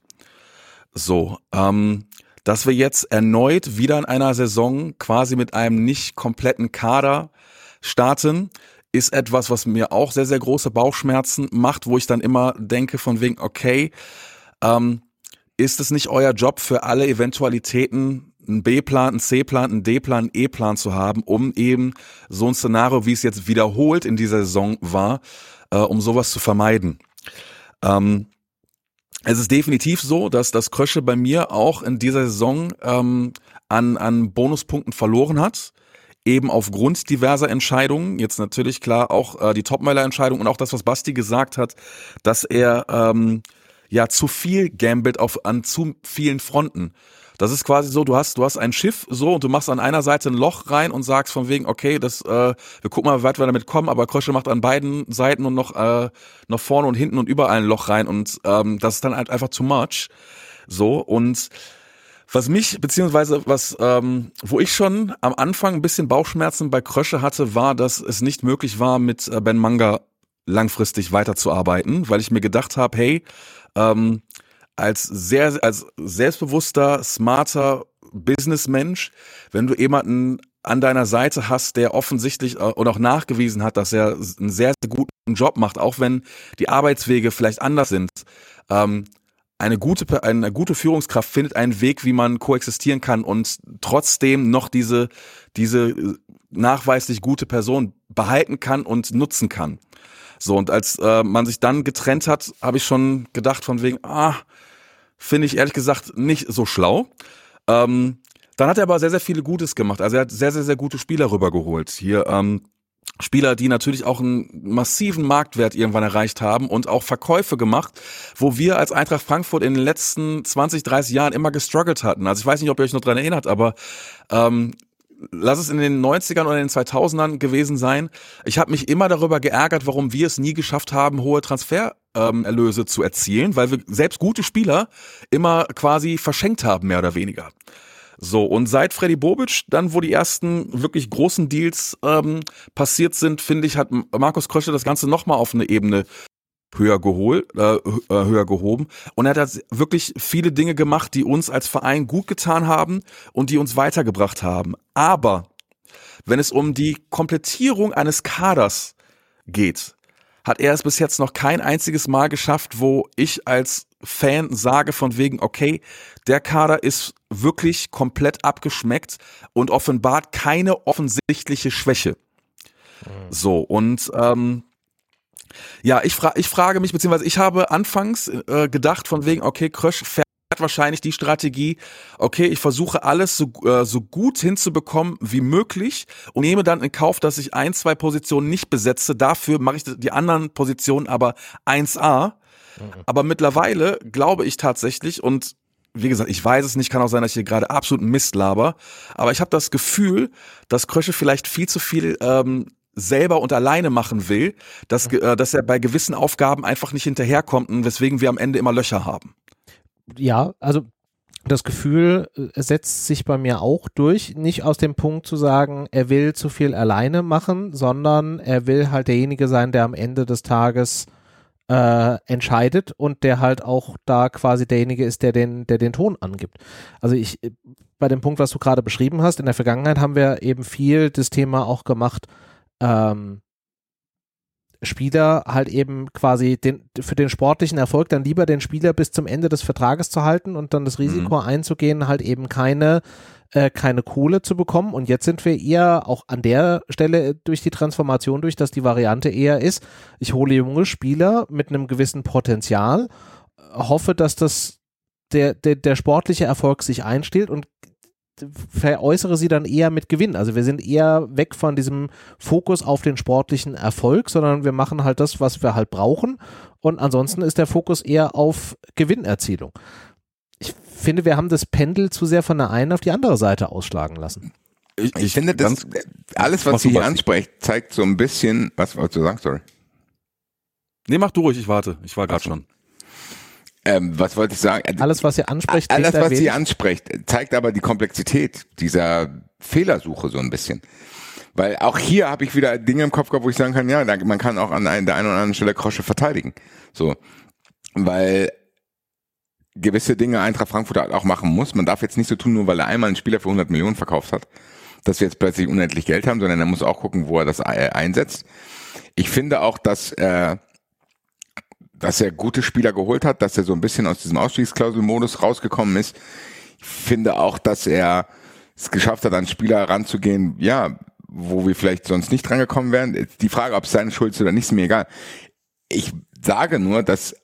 So, ähm, dass wir jetzt erneut wieder in einer Saison quasi mit einem nicht kompletten Kader starten, ist etwas, was mir auch sehr, sehr große Bauchschmerzen macht, wo ich dann immer denke von wegen, okay, ähm, ist es nicht euer Job für alle Eventualitäten einen B-Plan, einen C-Plan, einen D-Plan, einen E-Plan zu haben, um eben so ein Szenario, wie es jetzt wiederholt in dieser Saison war, äh, um sowas zu vermeiden. Ähm, Es ist definitiv so, dass das Krösche bei mir auch in dieser Saison ähm, an, an Bonuspunkten verloren hat, eben aufgrund diverser Entscheidungen. Jetzt natürlich klar auch äh, die Topmöller-Entscheidung und auch das, was Basti gesagt hat, dass er ähm, ja zu viel gambelt auf an zu vielen Fronten. Das ist quasi so, du hast du hast ein Schiff so und du machst an einer Seite ein Loch rein und sagst von wegen, okay, das äh, wir gucken mal, wie weit wir damit kommen, aber Krösche macht an beiden Seiten und noch äh, noch vorne und hinten und überall ein Loch rein und ähm, das ist dann halt einfach too much. So, und was mich, beziehungsweise was, ähm, wo ich schon am Anfang ein bisschen Bauchschmerzen bei Krösche hatte, war, dass es nicht möglich war, mit äh, Ben Manga langfristig weiterzuarbeiten, weil ich mir gedacht habe, hey, ähm, als sehr, als selbstbewusster, smarter Businessmensch, wenn du jemanden an deiner Seite hast, der offensichtlich und auch nachgewiesen hat, dass er einen sehr, sehr guten Job macht, auch wenn die Arbeitswege vielleicht anders sind, ähm, eine gute, eine gute Führungskraft findet einen Weg, wie man koexistieren kann und trotzdem noch diese, diese nachweislich gute Person behalten kann und nutzen kann. So, und als äh, man sich dann getrennt hat, habe ich schon gedacht von wegen, ah, finde ich ehrlich gesagt nicht so schlau. Ähm, dann hat er aber sehr, sehr viele Gutes gemacht. Also er hat sehr, sehr, sehr gute Spieler rübergeholt. Hier ähm, Spieler, die natürlich auch einen massiven Marktwert irgendwann erreicht haben und auch Verkäufe gemacht, wo wir als Eintracht Frankfurt in den letzten zwanzig, dreißig Jahren immer gestruggelt hatten. Also ich weiß nicht, ob ihr euch noch dran erinnert, aber ähm, lass es in den neunzigern oder in den zweitausendern gewesen sein. Ich habe mich immer darüber geärgert, warum wir es nie geschafft haben, hohe Transfererlöse ähm, zu erzielen, weil wir selbst gute Spieler immer quasi verschenkt haben, mehr oder weniger. So, und seit Freddy Bobic, dann wo die ersten wirklich großen Deals ähm, passiert sind, finde ich, hat Markus Krösche das Ganze nochmal auf eine Ebene höher geholt, äh, höher gehoben. Und er hat wirklich viele Dinge gemacht, die uns als Verein gut getan haben und die uns weitergebracht haben. Aber wenn es um die Komplettierung eines Kaders geht, hat er es bis jetzt noch kein einziges Mal geschafft, wo ich als Fan sage von wegen, okay, der Kader ist wirklich komplett abgeschmeckt und offenbart keine offensichtliche Schwäche. Mhm. So, und ähm, ja, ich, fra- ich frage mich, beziehungsweise ich habe anfangs äh, gedacht von wegen, okay, Krösch fährt wahrscheinlich die Strategie, okay, ich versuche alles so, äh, so gut hinzubekommen wie möglich und nehme dann in Kauf, dass ich ein, zwei Positionen nicht besetze, dafür mache ich die anderen Positionen aber eins a. Mhm. Aber mittlerweile glaube ich tatsächlich, und wie gesagt, ich weiß es nicht, kann auch sein, dass ich hier gerade absolut Mist laber, aber ich habe das Gefühl, dass Krösche vielleicht viel zu viel ähm, selber und alleine machen will, dass, äh, dass er bei gewissen Aufgaben einfach nicht hinterherkommt und weswegen wir am Ende immer Löcher haben. Ja, also das Gefühl setzt sich bei mir auch durch, nicht aus dem Punkt zu sagen, er will zu viel alleine machen, sondern er will halt derjenige sein, der am Ende des Tages äh, entscheidet und der halt auch da quasi derjenige ist, der den, der den Ton angibt. Also ich, bei dem Punkt, was du gerade beschrieben hast, in der Vergangenheit haben wir eben viel das Thema auch gemacht, ähm, Spieler halt eben quasi den, für den sportlichen Erfolg dann lieber den Spieler bis zum Ende des Vertrages zu halten und dann das Risiko mhm. einzugehen, halt eben keine, äh, keine Kohle zu bekommen. Und jetzt sind wir eher auch an der Stelle durch die Transformation durch, dass die Variante eher ist, ich hole junge Spieler mit einem gewissen Potenzial, hoffe, dass das der, der, der sportliche Erfolg sich einstellt und veräußere sie dann eher mit Gewinn. Also wir sind eher weg von diesem Fokus auf den sportlichen Erfolg, sondern wir machen halt das, was wir halt brauchen und ansonsten ist der Fokus eher auf Gewinnerzielung. Ich finde, wir haben das Pendel zu sehr von der einen auf die andere Seite ausschlagen lassen. Ich, ich finde, das, alles, was Sie hier ansprecht, zeigt so ein bisschen, was wolltest du sagen, sorry? Nee, mach du ruhig, ich warte. Ich war gerade schon. Ähm, was wollte ich sagen? Alles, was ihr ansprecht, alles, was sie anspricht, zeigt aber die Komplexität dieser Fehlersuche so ein bisschen. Weil auch hier habe ich wieder Dinge im Kopf gehabt, wo ich sagen kann, ja, man kann auch an der einen oder anderen Stelle Krösche verteidigen. So, weil gewisse Dinge Eintracht Frankfurt halt auch machen muss. Man darf jetzt nicht so tun, nur weil er einmal einen Spieler für hundert Millionen verkauft hat, dass wir jetzt plötzlich unendlich Geld haben, sondern er muss auch gucken, wo er das einsetzt. Ich finde auch, dass äh, dass er gute Spieler geholt hat, dass er so ein bisschen aus diesem Ausstiegsklauselmodus rausgekommen ist. Ich finde auch, dass er es geschafft hat, an Spieler ranzugehen, ja, wo wir vielleicht sonst nicht drangekommen wären. Die Frage, ob es seine Schuld ist oder nicht, ist mir egal. Ich sage nur, dass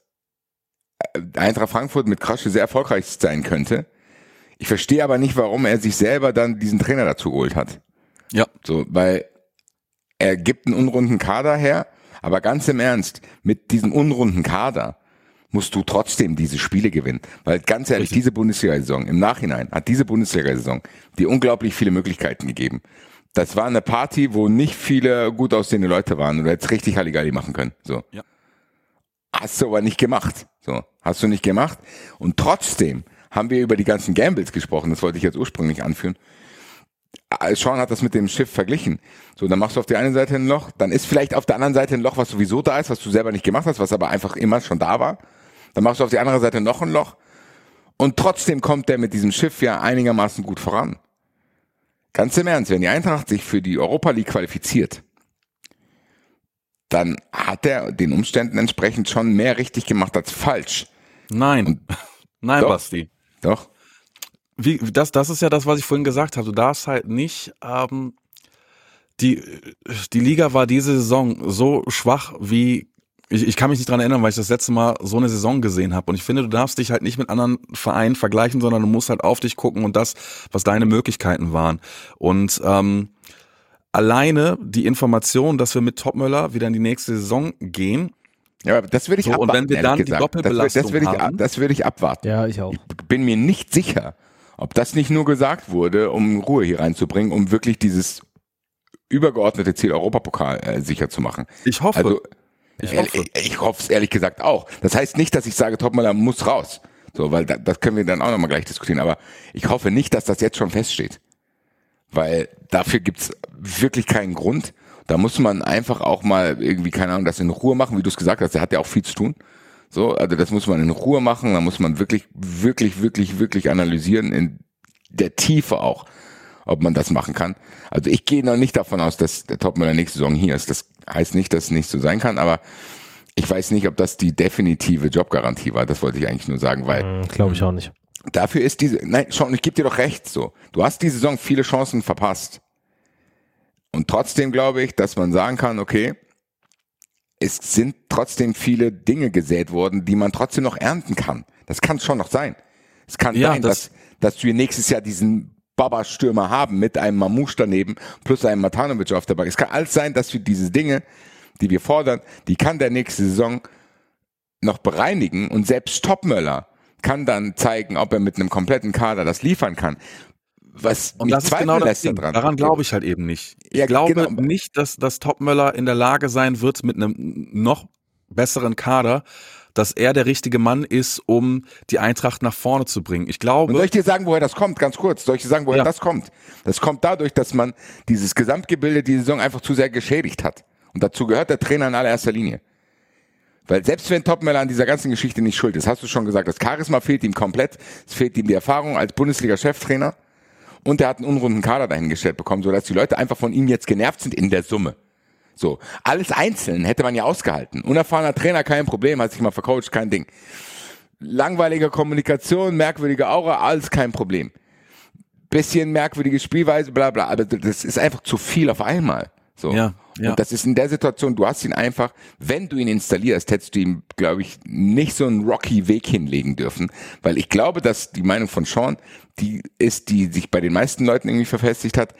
Eintracht Frankfurt mit Krösche sehr erfolgreich sein könnte. Ich verstehe aber nicht, warum er sich selber dann diesen Trainer dazu geholt hat. Ja. So, weil er gibt einen unrunden Kader her, aber ganz im Ernst, mit diesem unrunden Kader musst du trotzdem diese Spiele gewinnen. Weil ganz ehrlich, Richtig. diese Bundesliga-Saison, im Nachhinein hat diese Bundesliga-Saison dir unglaublich viele Möglichkeiten gegeben. Das war eine Party, wo nicht viele gut aussehende Leute waren. Du hättest richtig Halligalli machen können. So. Ja. Hast du aber nicht gemacht. So. Hast du nicht gemacht. Und trotzdem haben wir über die ganzen Gambles gesprochen. Das wollte ich jetzt ursprünglich anführen. Sean hat das mit dem Schiff verglichen. So, dann machst du auf der einen Seite ein Loch, dann ist vielleicht auf der anderen Seite ein Loch, was sowieso da ist, was du selber nicht gemacht hast, was aber einfach immer schon da war. Dann machst du auf der anderen Seite noch ein Loch und trotzdem kommt der mit diesem Schiff ja einigermaßen gut voran. Ganz im Ernst, wenn die Eintracht sich für die Europa League qualifiziert, dann hat er den Umständen entsprechend schon mehr richtig gemacht als falsch. Nein, und nein, doch, Basti. Doch. Wie, das, das ist ja das, was ich vorhin gesagt habe. Du darfst halt nicht, ähm, die, die Liga war diese Saison so schwach wie, ich, ich kann mich nicht dran erinnern, weil ich das letzte Mal so eine Saison gesehen habe. Und ich finde, du darfst dich halt nicht mit anderen Vereinen vergleichen, sondern du musst halt auf dich gucken und das, was deine Möglichkeiten waren. Und ähm, alleine die Information, dass wir mit Topmöller wieder in die nächste Saison gehen. Ja, das würde ich so, abwarten. Und wenn wir dann die gesagt. Doppelbelastung das, das würde ich, haben. das würde ich abwarten. Ja, ich auch. Ich bin mir nicht sicher, ob das nicht nur gesagt wurde, um Ruhe hier reinzubringen, um wirklich dieses übergeordnete Ziel Europapokal äh, sicher zu machen. Ich hoffe. Also, ich ehrlich, hoffe. Ich, ich hoffe es ehrlich gesagt auch. Das heißt nicht, dass ich sage, Topmöller muss raus. So, weil da, das können wir dann auch nochmal gleich diskutieren. Aber ich hoffe nicht, dass das jetzt schon feststeht. Weil dafür gibt's wirklich keinen Grund. Da muss man einfach auch mal irgendwie, keine Ahnung, das in Ruhe machen, wie du es gesagt hast. Der hat ja auch viel zu tun. So, also das muss man in Ruhe machen. Da muss man wirklich, wirklich, wirklich, wirklich analysieren, in der Tiefe auch, ob man das machen kann. Also ich gehe noch nicht davon aus, dass der Topmöller nächste Saison hier ist. Das heißt nicht, dass es nicht so sein kann, aber ich weiß nicht, ob das die definitive Jobgarantie war. Das wollte ich eigentlich nur sagen, weil Mhm, glaube ich auch nicht. dafür ist diese, nein, schon, ich gebe dir doch recht, so. Du hast die Saison viele Chancen verpasst. Und trotzdem glaube ich, dass man sagen kann, okay, es sind trotzdem viele Dinge gesät worden, die man trotzdem noch ernten kann. Das kann schon noch sein. Es kann Ja, sein, das- dass, dass wir nächstes Jahr diesen Baba-Stürmer haben mit einem Mamouche daneben plus einem Matanovic auf der Bank. Es kann alles sein, dass wir diese Dinge, die wir fordern, die kann der nächste Saison noch bereinigen und selbst Topmöller kann dann zeigen, ob er mit einem kompletten Kader das liefern kann. Was Und mich das ist genau zweifeln das lässt Ding. daran. Daran glaube ich halt eben nicht. Ich Ja, glaube genau. nicht, dass, dass Topmöller in der Lage sein wird, mit einem noch besseren Kader, dass er der richtige Mann ist, um die Eintracht nach vorne zu bringen. Ich glaube. Und soll ich dir sagen, woher das kommt? Ganz kurz. Soll ich dir sagen, woher Ja. das kommt? Das kommt dadurch, dass man dieses Gesamtgebilde die Saison einfach zu sehr geschädigt hat. Und dazu gehört der Trainer in allererster Linie. Weil selbst wenn Topmöller an dieser ganzen Geschichte nicht schuld ist, hast du schon gesagt, das Charisma fehlt ihm komplett. Es fehlt ihm die Erfahrung als Bundesliga-Cheftrainer. Und er hat einen unrunden Kader dahingestellt bekommen, sodass die Leute einfach von ihm jetzt genervt sind in der Summe. So, alles einzeln hätte man ja ausgehalten. Unerfahrener Trainer, kein Problem, hat sich mal vercoacht, kein Ding. Langweilige Kommunikation, merkwürdige Aura, alles kein Problem. Bisschen merkwürdige Spielweise, bla bla, aber das ist einfach zu viel auf einmal. So. Ja, ja. Und das ist in der Situation, du hast ihn einfach, wenn du ihn installierst, hättest du ihm, glaube ich, nicht so einen rocky Weg hinlegen dürfen, weil ich glaube, dass die Meinung von Sean, die ist, die sich bei den meisten Leuten irgendwie verfestigt hat,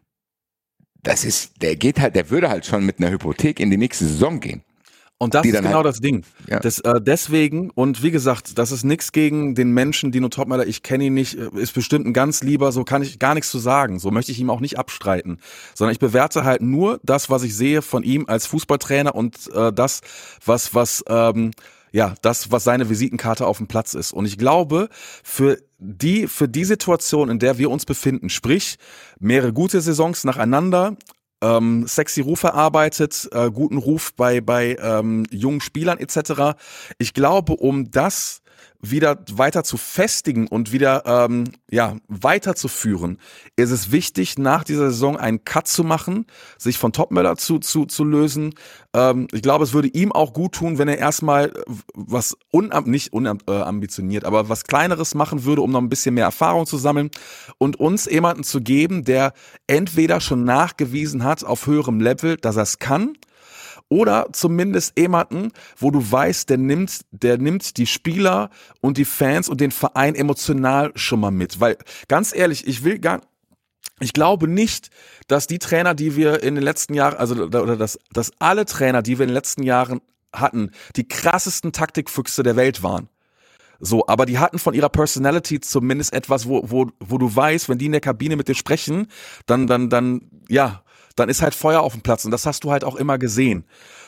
das ist, der geht halt, der würde halt schon mit einer Hypothek in die nächste Saison gehen. Und das die ist dann genau halt- das Ding. Ja. Das, äh, deswegen, und wie gesagt, das ist nichts gegen den Menschen, Dino Topmöller, ich kenne ihn nicht, ist bestimmt ein ganz lieber, so kann ich gar nichts zu sagen, so möchte ich ihm auch nicht abstreiten, sondern ich bewerte halt nur das, was ich sehe von ihm als Fußballtrainer und äh, das, was, was, ähm, ja, das, was seine Visitenkarte auf dem Platz ist. Und ich glaube, für die, für die Situation, in der wir uns befinden, sprich, mehrere gute Saisons nacheinander, ähm, sexy Ruf erarbeitet, äh, guten Ruf bei bei ähm, jungen Spielern et cetera. Ich glaube, um das wieder weiter zu festigen und wieder ähm, ja weiterzuführen, ist es wichtig, nach dieser Saison einen Cut zu machen, sich von Topmöller zu zu zu lösen. Ähm, ich glaube, es würde ihm auch gut tun, wenn er erstmal was unam nicht unambitioniert, aber was Kleineres machen würde, um noch ein bisschen mehr Erfahrung zu sammeln und uns jemanden zu geben, der entweder schon nachgewiesen hat auf höherem Level, dass er es kann, oder zumindest jemanden, wo du weißt, der nimmt, der nimmt die Spieler und die Fans und den Verein emotional schon mal mit. Weil, ganz ehrlich, ich will gar, ich glaube nicht, dass die Trainer, die wir in den letzten Jahren, also, oder dass, dass alle Trainer, die wir in den letzten Jahren hatten, die krassesten Taktikfüchse der Welt waren. So, aber die hatten von ihrer Personality zumindest etwas, wo, wo, wo du weißt, wenn die in der Kabine mit dir sprechen, dann, dann, dann, ja, dann ist halt Feuer auf dem Platz und das hast du halt auch immer gesehen.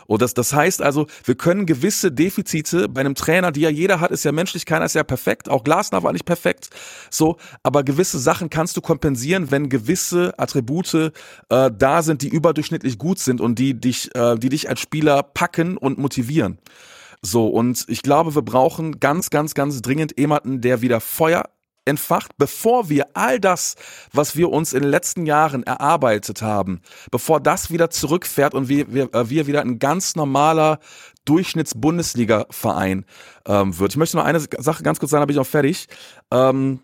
Und das, das heißt also, wir können gewisse Defizite bei einem Trainer, die ja jeder hat, ist ja menschlich, keiner ist ja perfekt, auch Glasner war nicht perfekt, so, aber gewisse Sachen kannst du kompensieren, wenn gewisse Attribute äh, da sind, die überdurchschnittlich gut sind und die dich, äh, die dich als Spieler packen und motivieren. So, und ich glaube, wir brauchen ganz, ganz, ganz dringend jemanden, der wieder Feuer entfacht, bevor wir all das, was wir uns in den letzten Jahren erarbeitet haben, bevor das wieder zurückfährt und wir, wir, wir wieder ein ganz normaler Durchschnitts-Bundesliga-Verein ähm, wird. Ich möchte noch eine Sache ganz kurz sagen, dann bin ich auch fertig. Ähm,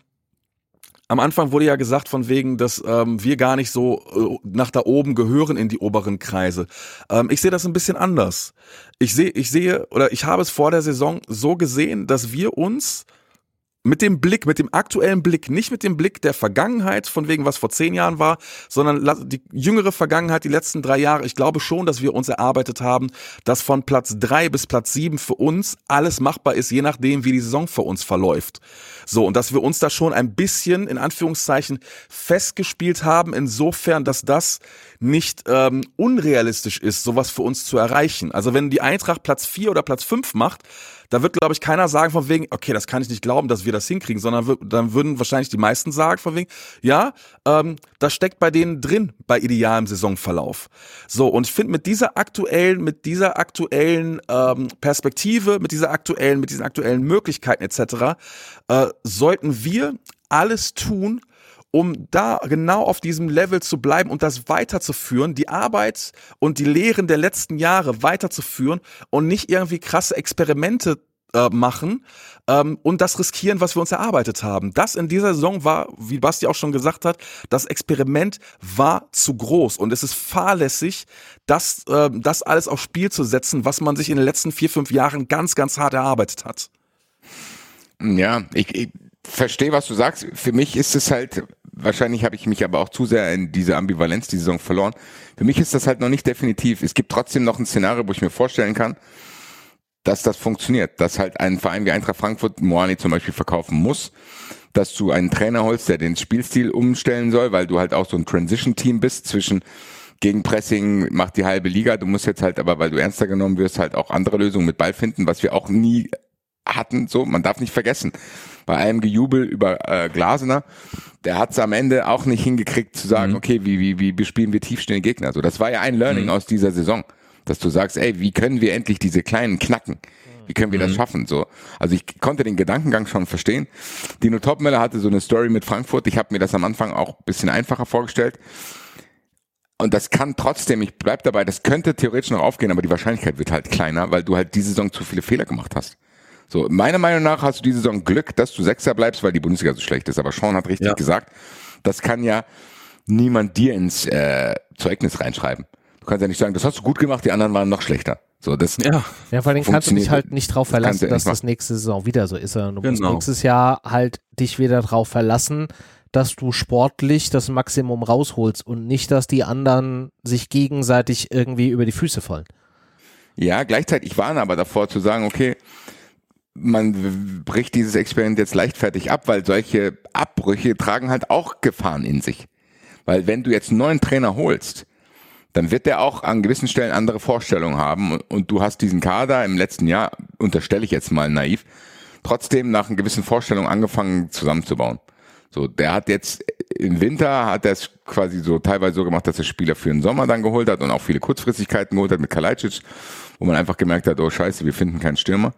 Am Anfang wurde ja gesagt von wegen, dass ähm, wir gar nicht so äh, nach da oben gehören in die oberen Kreise. Ähm, ich sehe das ein bisschen anders. Ich sehe, ich sehe oder ich habe es vor der Saison so gesehen, dass wir uns mit dem Blick, mit dem aktuellen Blick, nicht mit dem Blick der Vergangenheit, von wegen was vor zehn Jahren war, sondern die jüngere Vergangenheit, die letzten drei Jahre. Ich glaube schon, dass wir uns erarbeitet haben, dass von Platz drei bis Platz sieben für uns alles machbar ist, je nachdem, wie die Saison für uns verläuft. So, und dass wir uns da schon ein bisschen, in Anführungszeichen, festgespielt haben, insofern, dass das nicht ähm, unrealistisch ist, sowas für uns zu erreichen. Also wenn die Eintracht Platz vier oder Platz fünf macht, da wird, glaube ich, keiner sagen von wegen, okay, das kann ich nicht glauben, dass wir das hinkriegen, sondern w- dann würden wahrscheinlich die meisten sagen von wegen, ja, ähm, das steckt bei denen drin, bei idealem Saisonverlauf. So, und ich finde, mit dieser aktuellen, mit dieser aktuellen ähm, Perspektive, mit dieser aktuellen, mit diesen aktuellen Möglichkeiten et cetera, äh, sollten wir alles tun, um da genau auf diesem Level zu bleiben und das weiterzuführen, die Arbeit und die Lehren der letzten Jahre weiterzuführen und nicht irgendwie krasse Experimente äh, machen ähm, und das riskieren, was wir uns erarbeitet haben. Das in dieser Saison war, wie Basti auch schon gesagt hat, das Experiment war zu groß und es ist fahrlässig, das, äh, das alles aufs Spiel zu setzen, was man sich in den letzten vier, fünf Jahren ganz, ganz hart erarbeitet hat. Ja, ich, ich verstehe, was du sagst. Für mich ist es halt, wahrscheinlich habe ich mich aber auch zu sehr in diese Ambivalenz die Saison verloren. Für mich ist das halt noch nicht definitiv. Es gibt trotzdem noch ein Szenario, wo ich mir vorstellen kann, dass das funktioniert. Dass halt ein Verein wie Eintracht Frankfurt Moani zum Beispiel verkaufen muss, dass du einen Trainer holst, der den Spielstil umstellen soll, weil du halt auch so ein Transition-Team bist zwischen Gegenpressing, macht die halbe Liga. Du musst jetzt halt aber, weil du ernster genommen wirst, halt auch andere Lösungen mit Ball finden, was wir auch nie hatten. So, man darf nicht vergessen, bei allem Gejubel über äh, Glasner, der hat es am Ende auch nicht hingekriegt zu sagen, mhm. okay, wie wie wie bespielen wir tiefstehende Gegner. So, das war ja ein Learning mhm. aus dieser Saison, dass du sagst, ey, wie können wir endlich diese kleinen knacken? Wie können wir mhm. das schaffen? So, also ich konnte den Gedankengang schon verstehen. Dino Topmöller hatte so eine Story mit Frankfurt. Ich habe mir das am Anfang auch ein bisschen einfacher vorgestellt. Und das kann trotzdem, ich bleib dabei, das könnte theoretisch noch aufgehen, aber die Wahrscheinlichkeit wird halt kleiner, weil du halt diese Saison zu viele Fehler gemacht hast. So, meiner Meinung nach hast du diese Saison Glück, dass du Sechster bleibst, weil die Bundesliga so schlecht ist. Aber Sean hat richtig ja. gesagt, das kann ja niemand dir ins äh, Zeugnis reinschreiben. Du kannst ja nicht sagen, das hast du gut gemacht, die anderen waren noch schlechter. So, das ja. ja, vor allem kannst du dich halt nicht drauf verlassen, das dass das nächste Saison wieder so ist. Du genau. musst nächstes Jahr halt dich wieder drauf verlassen, dass du sportlich das Maximum rausholst und nicht, dass die anderen sich gegenseitig irgendwie über die Füße fallen. Ja, gleichzeitig warne aber davor zu sagen, okay, man bricht dieses Experiment jetzt leichtfertig ab, weil solche Abbrüche tragen halt auch Gefahren in sich. Weil wenn du jetzt einen neuen Trainer holst, dann wird der auch an gewissen Stellen andere Vorstellungen haben und du hast diesen Kader im letzten Jahr, unterstelle ich jetzt mal naiv, trotzdem nach einer gewissen Vorstellung angefangen zusammenzubauen. So, der hat jetzt im Winter hat er es quasi so teilweise so gemacht, dass er Spieler für den Sommer dann geholt hat und auch viele Kurzfristigkeiten geholt hat mit Kalajdzic, wo man einfach gemerkt hat, oh scheiße, wir finden keinen Stürmer.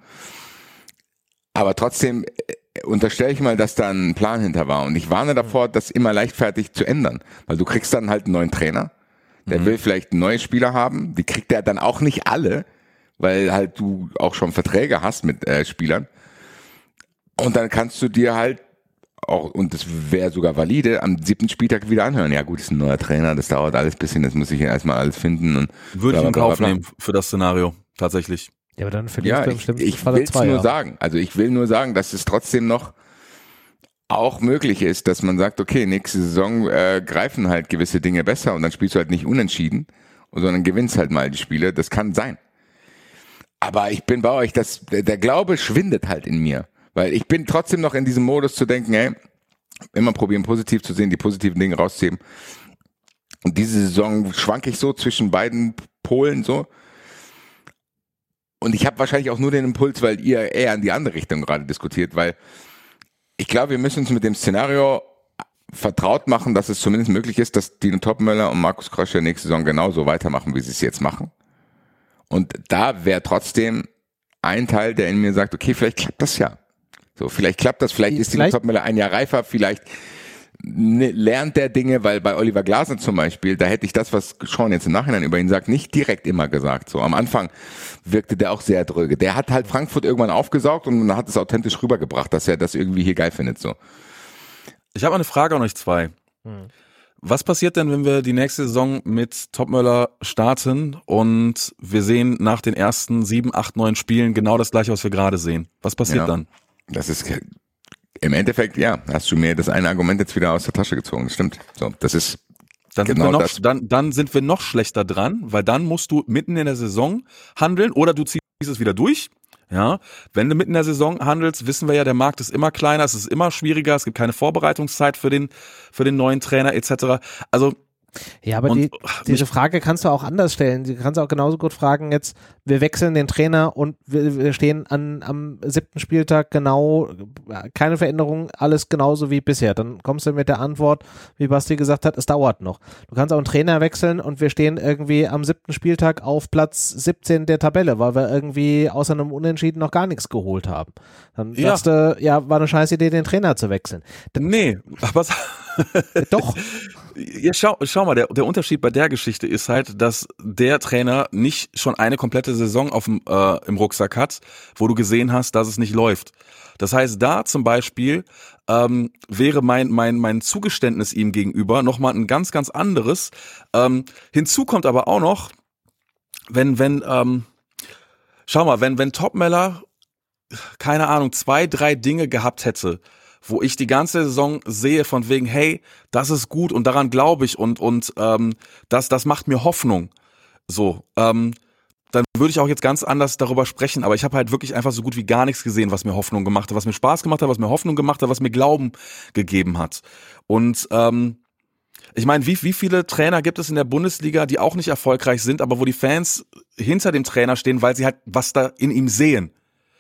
Aber trotzdem unterstelle ich mal, dass da ein Plan hinter war. Und ich warne davor, das immer leichtfertig zu ändern. Weil du kriegst dann halt einen neuen Trainer, der mhm. will vielleicht neue Spieler haben. Die kriegt er dann auch nicht alle, weil halt du auch schon Verträge hast mit äh, Spielern. Und dann kannst du dir halt auch, und das wäre sogar valide, am siebten Spieltag wieder anhören. Ja gut, ist ein neuer Trainer, das dauert alles ein bisschen, das muss ich erstmal alles finden. Und würde ich in Kauf nehmen für das Szenario, tatsächlich. Ja, aber dann verlierst ja, du im ich, schlimmsten ich Fall will's zwei nur Jahre. sagen. Also ich will nur sagen, dass es trotzdem noch auch möglich ist, dass man sagt, okay, nächste Saison äh, greifen halt gewisse Dinge besser und dann spielst du halt nicht unentschieden, sondern gewinnst halt mal die Spiele. Das kann sein. Aber ich bin bei euch, das, der Glaube schwindet halt in mir. Weil ich bin trotzdem noch in diesem Modus zu denken, ey, immer probieren positiv zu sehen, die positiven Dinge rauszuheben. Und diese Saison schwanke ich so zwischen beiden Polen so. und ich habe wahrscheinlich auch nur den Impuls, weil ihr eher in die andere Richtung gerade diskutiert, weil ich glaube, wir müssen uns mit dem Szenario vertraut machen, dass es zumindest möglich ist, dass Dino Topmöller und Markus Krösche nächste Saison genauso weitermachen, wie sie es jetzt machen. Und da wäre trotzdem ein Teil, der in mir sagt, okay, vielleicht klappt das ja. So, vielleicht klappt das, vielleicht ist Dino Topmöller ein Jahr reifer, vielleicht ne, lernt der Dinge, weil bei Oliver Glasner zum Beispiel, da hätte ich das, was Sean jetzt im Nachhinein über ihn sagt, nicht direkt immer gesagt. So, am Anfang wirkte der auch sehr dröge. Der hat halt Frankfurt irgendwann aufgesaugt und hat es authentisch rübergebracht, dass er das irgendwie hier geil findet, so. Ich habe eine Frage an euch zwei. Hm. Was passiert denn, wenn wir die nächste Saison mit Topmöller starten und wir sehen nach den ersten sieben, acht, neun Spielen genau das gleiche, was wir gerade sehen? Was passiert ja, dann? Das ist im Endeffekt, ja, hast du mir das eine Argument jetzt wieder aus der Tasche gezogen. Das stimmt. So, das ist dann genau sind wir noch, das. Dann, dann sind wir noch schlechter dran, weil dann musst du mitten in der Saison handeln oder du ziehst es wieder durch. Ja, wenn du mitten in der Saison handelst, wissen wir ja, der Markt ist immer kleiner, es ist immer schwieriger, es gibt keine Vorbereitungszeit für den für den neuen Trainer et cetera. Also ja, aber die, diese Frage kannst du auch anders stellen. Du kannst auch genauso gut fragen jetzt, wir wechseln den Trainer und wir, wir stehen an, am siebten Spieltag genau, keine Veränderung, alles genauso wie bisher. Dann kommst du mit der Antwort, wie Basti gesagt hat, es dauert noch. Du kannst auch einen Trainer wechseln und wir stehen irgendwie am siebten Spieltag auf Platz siebzehn der Tabelle, weil wir irgendwie außer einem Unentschieden noch gar nichts geholt haben. Dann ja. sagst du, ja, war eine scheiß Idee, den Trainer zu wechseln. Das, nee, aber doch. Ja, schau, schau mal, der, der Unterschied bei der Geschichte ist halt, dass der Trainer nicht schon eine komplette Saison auf dem, äh, im Rucksack hat, wo du gesehen hast, dass es nicht läuft. Das heißt, da zum Beispiel ähm, wäre mein, mein, mein Zugeständnis ihm gegenüber nochmal ein ganz, ganz anderes. Ähm, hinzu kommt aber auch noch, wenn, wenn, ähm, schau mal, wenn, wenn Topmöller, keine Ahnung, zwei, drei Dinge gehabt hätte, wo ich die ganze Saison sehe von wegen, hey, das ist gut und daran glaube ich und und ähm, das das macht mir Hoffnung. So, ähm, dann würde ich auch jetzt ganz anders darüber sprechen, aber ich habe halt wirklich einfach so gut wie gar nichts gesehen, was mir Hoffnung gemacht hat, was mir Spaß gemacht hat, was mir Hoffnung gemacht hat, was mir Glauben gegeben hat. Und ähm, ich meine, wie wie viele Trainer gibt es in der Bundesliga, die auch nicht erfolgreich sind, aber wo die Fans hinter dem Trainer stehen, weil sie halt was da in ihm sehen.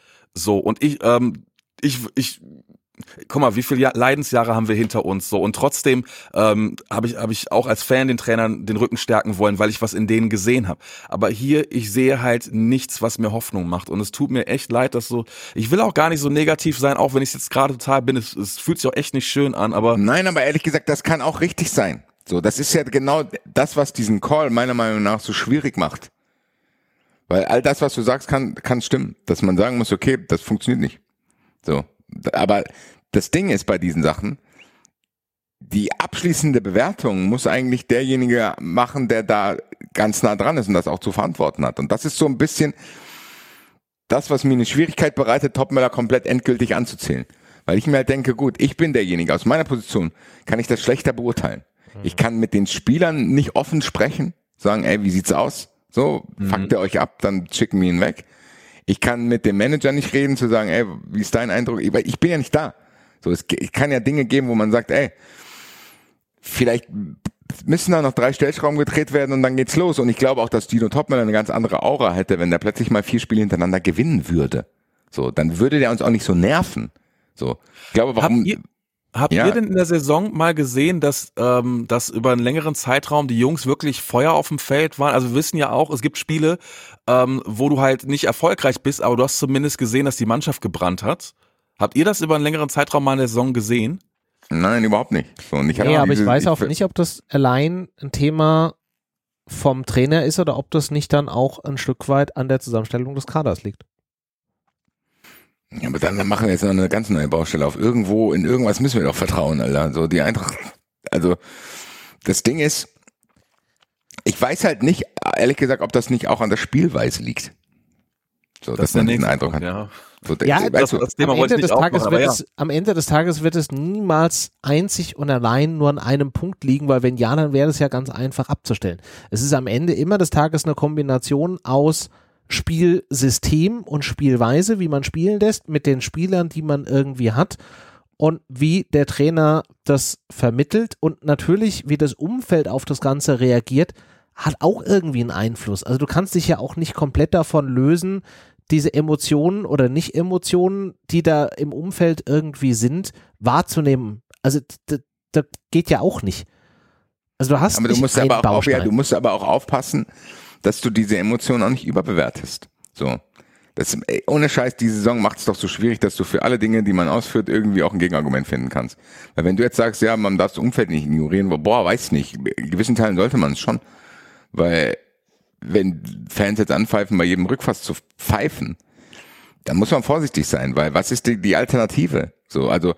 So, und ich ähm, ich ich guck mal, wie viele Leidensjahre haben wir hinter uns, so, und trotzdem ähm, habe ich habe ich auch als Fan den Trainern den Rücken stärken wollen, weil ich was in denen gesehen habe. Aber hier, ich sehe halt nichts, was mir Hoffnung macht, und es tut mir echt leid, dass so, ich will auch gar nicht so negativ sein, auch wenn ich jetzt gerade total bin, es, es fühlt sich auch echt nicht schön an, aber nein, aber ehrlich gesagt, das kann auch richtig sein. So, das ist ja genau das, was diesen Call meiner Meinung nach so schwierig macht. Weil all das, was du sagst, kann kann stimmen, dass man sagen muss, okay, das funktioniert nicht. So. Aber das Ding ist bei diesen Sachen, die abschließende Bewertung muss eigentlich derjenige machen, der da ganz nah dran ist und das auch zu verantworten hat. Und das ist so ein bisschen das, was mir eine Schwierigkeit bereitet, Topmöller komplett endgültig anzuzählen. Weil ich mir halt denke, gut, ich bin derjenige, aus meiner Position kann ich das schlechter beurteilen. Ich kann mit den Spielern nicht offen sprechen, sagen, ey, wie sieht's aus? So, mhm. fuckt ihr euch ab, dann schicken wir ihn weg. Ich kann mit dem Manager nicht reden, zu sagen, ey, wie ist dein Eindruck? Weil ich bin ja nicht da. So, es kann ja Dinge geben, wo man sagt, ey, vielleicht müssen da noch drei Stellschrauben gedreht werden und dann geht's los. Und ich glaube auch, dass Dino Topmöller eine ganz andere Aura hätte, wenn der plötzlich mal vier Spiele hintereinander gewinnen würde. So, dann würde der uns auch nicht so nerven. So, ich glaube, warum... Habt ihr, habt ja. ihr denn in der Saison mal gesehen, dass, ähm, dass über einen längeren Zeitraum die Jungs wirklich Feuer auf dem Feld waren? Also wir wissen ja auch, es gibt Spiele, ähm, wo du halt nicht erfolgreich bist, aber du hast zumindest gesehen, dass die Mannschaft gebrannt hat. Habt ihr das über einen längeren Zeitraum mal in der Saison gesehen? Nein, überhaupt nicht. So, und ich nee, aber diese, ich weiß auch ich, nicht, ob das allein ein Thema vom Trainer ist oder ob das nicht dann auch ein Stück weit an der Zusammenstellung des Kaders liegt. Ja, aber dann machen wir jetzt noch eine ganz neue Baustelle auf. Irgendwo, in irgendwas müssen wir doch vertrauen, Alter. So, die Eintracht, also, das Ding ist, ich weiß halt nicht, ehrlich gesagt, ob das nicht auch an der Spielweise liegt. So, das dass man diesen Eindruck Punkt, hat. Ja. So, ja, das, das, das Thema am, Ende des Tages machen, wird ja. es, am Ende des Tages wird es niemals einzig und allein nur an einem Punkt liegen, weil wenn ja, dann wäre es ja ganz einfach abzustellen. Es ist am Ende immer des Tages eine Kombination aus Spielsystem und Spielweise, wie man spielen lässt, mit den Spielern, die man irgendwie hat, und wie der Trainer das vermittelt und natürlich, wie das Umfeld auf das Ganze reagiert, hat auch irgendwie einen Einfluss. Also du kannst dich ja auch nicht komplett davon lösen, diese Emotionen oder Nicht-Emotionen, die da im Umfeld irgendwie sind, wahrzunehmen. Also das, das geht ja auch nicht. Also du hast aber du nicht musst einen aber auch, Baustein. ja, du musst aber auch aufpassen, dass du diese Emotionen auch nicht überbewertest. So. Das, ey, ohne Scheiß, die Saison macht es doch so schwierig, dass du für alle Dinge, die man ausführt, irgendwie auch ein Gegenargument finden kannst. Weil wenn du jetzt sagst, ja, man darf das Umfeld nicht ignorieren, boah, weiß nicht, in gewissen Teilen sollte man es schon. Weil wenn Fans jetzt anpfeifen, bei jedem Rückpass zu pfeifen, dann muss man vorsichtig sein, weil was ist die, die Alternative? So, also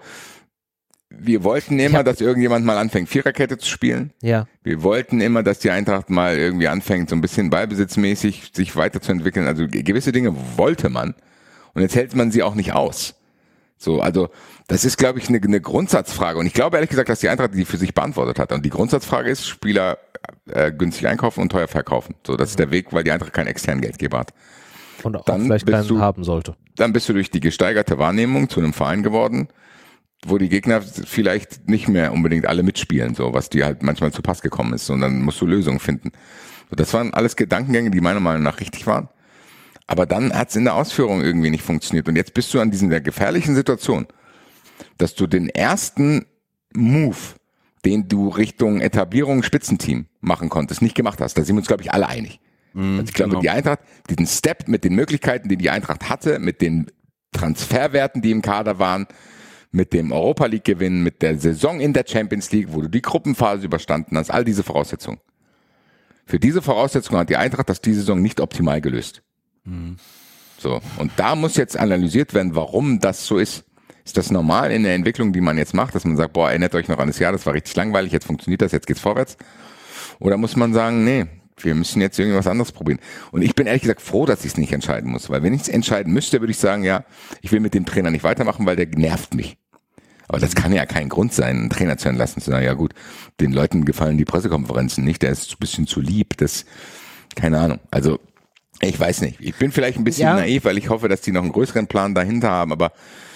wir wollten immer, dass irgendjemand mal anfängt, Viererkette zu spielen. Ja. Wir wollten immer, dass die Eintracht mal irgendwie anfängt, so ein bisschen ballbesitzmäßig sich weiterzuentwickeln. Also gewisse Dinge wollte man. Und jetzt hält man sie auch nicht aus. So, also das ist, glaube ich, eine, eine Grundsatzfrage. Und ich glaube ehrlich gesagt, dass die Eintracht die für sich beantwortet hat. Und die Grundsatzfrage ist, Spieler äh, günstig einkaufen und teuer verkaufen. So, das ist der Weg, weil die Eintracht keinen externen Geldgeber hat. Und auch Dann vielleicht bist keinen du- haben sollte. Dann bist du durch die gesteigerte Wahrnehmung zu einem Verein geworden, wo die Gegner vielleicht nicht mehr unbedingt alle mitspielen, so was dir halt manchmal zu Pass gekommen ist, und dann musst du Lösungen finden. So, das waren alles Gedankengänge, die meiner Meinung nach richtig waren. Aber dann hat es in der Ausführung irgendwie nicht funktioniert. Und jetzt bist du an dieser gefährlichen Situation, dass du den ersten Move, den du Richtung Etablierung Spitzenteam machen konntest, nicht gemacht hast. Da sind wir uns, glaube ich, alle einig. Also ich glaube, genau. die Eintracht, diesen Step mit den Möglichkeiten, die die Eintracht hatte, mit den Transferwerten, die im Kader waren, mit dem Europa League Gewinn, mit der Saison in der Champions League, wo du die Gruppenphase überstanden hast, all diese Voraussetzungen. Für diese Voraussetzungen hat die Eintracht das diese Saison nicht optimal gelöst. Mhm. So. Und da muss jetzt analysiert werden, warum das so ist. Ist das normal in der Entwicklung, die man jetzt macht, dass man sagt, boah, erinnert euch noch an das Jahr, das war richtig langweilig, jetzt funktioniert das, jetzt geht's vorwärts? Oder muss man sagen, nee, wir müssen jetzt irgendwas anderes probieren. Und ich bin ehrlich gesagt froh, dass ich es nicht entscheiden muss, weil wenn ich es entscheiden müsste, würde ich sagen, ja, ich will mit dem Trainer nicht weitermachen, weil der nervt mich. Aber das kann ja kein Grund sein, einen Trainer zu entlassen, zu sagen, ja gut, den Leuten gefallen die Pressekonferenzen nicht, der ist ein bisschen zu lieb, das, keine Ahnung. Also, ich weiß nicht. Ich bin vielleicht ein bisschen Ja. naiv, weil ich hoffe, dass die noch einen größeren Plan dahinter haben, aber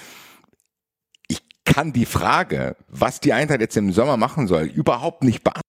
ich kann die Frage, was die Eintracht jetzt im Sommer machen soll, überhaupt nicht beantworten.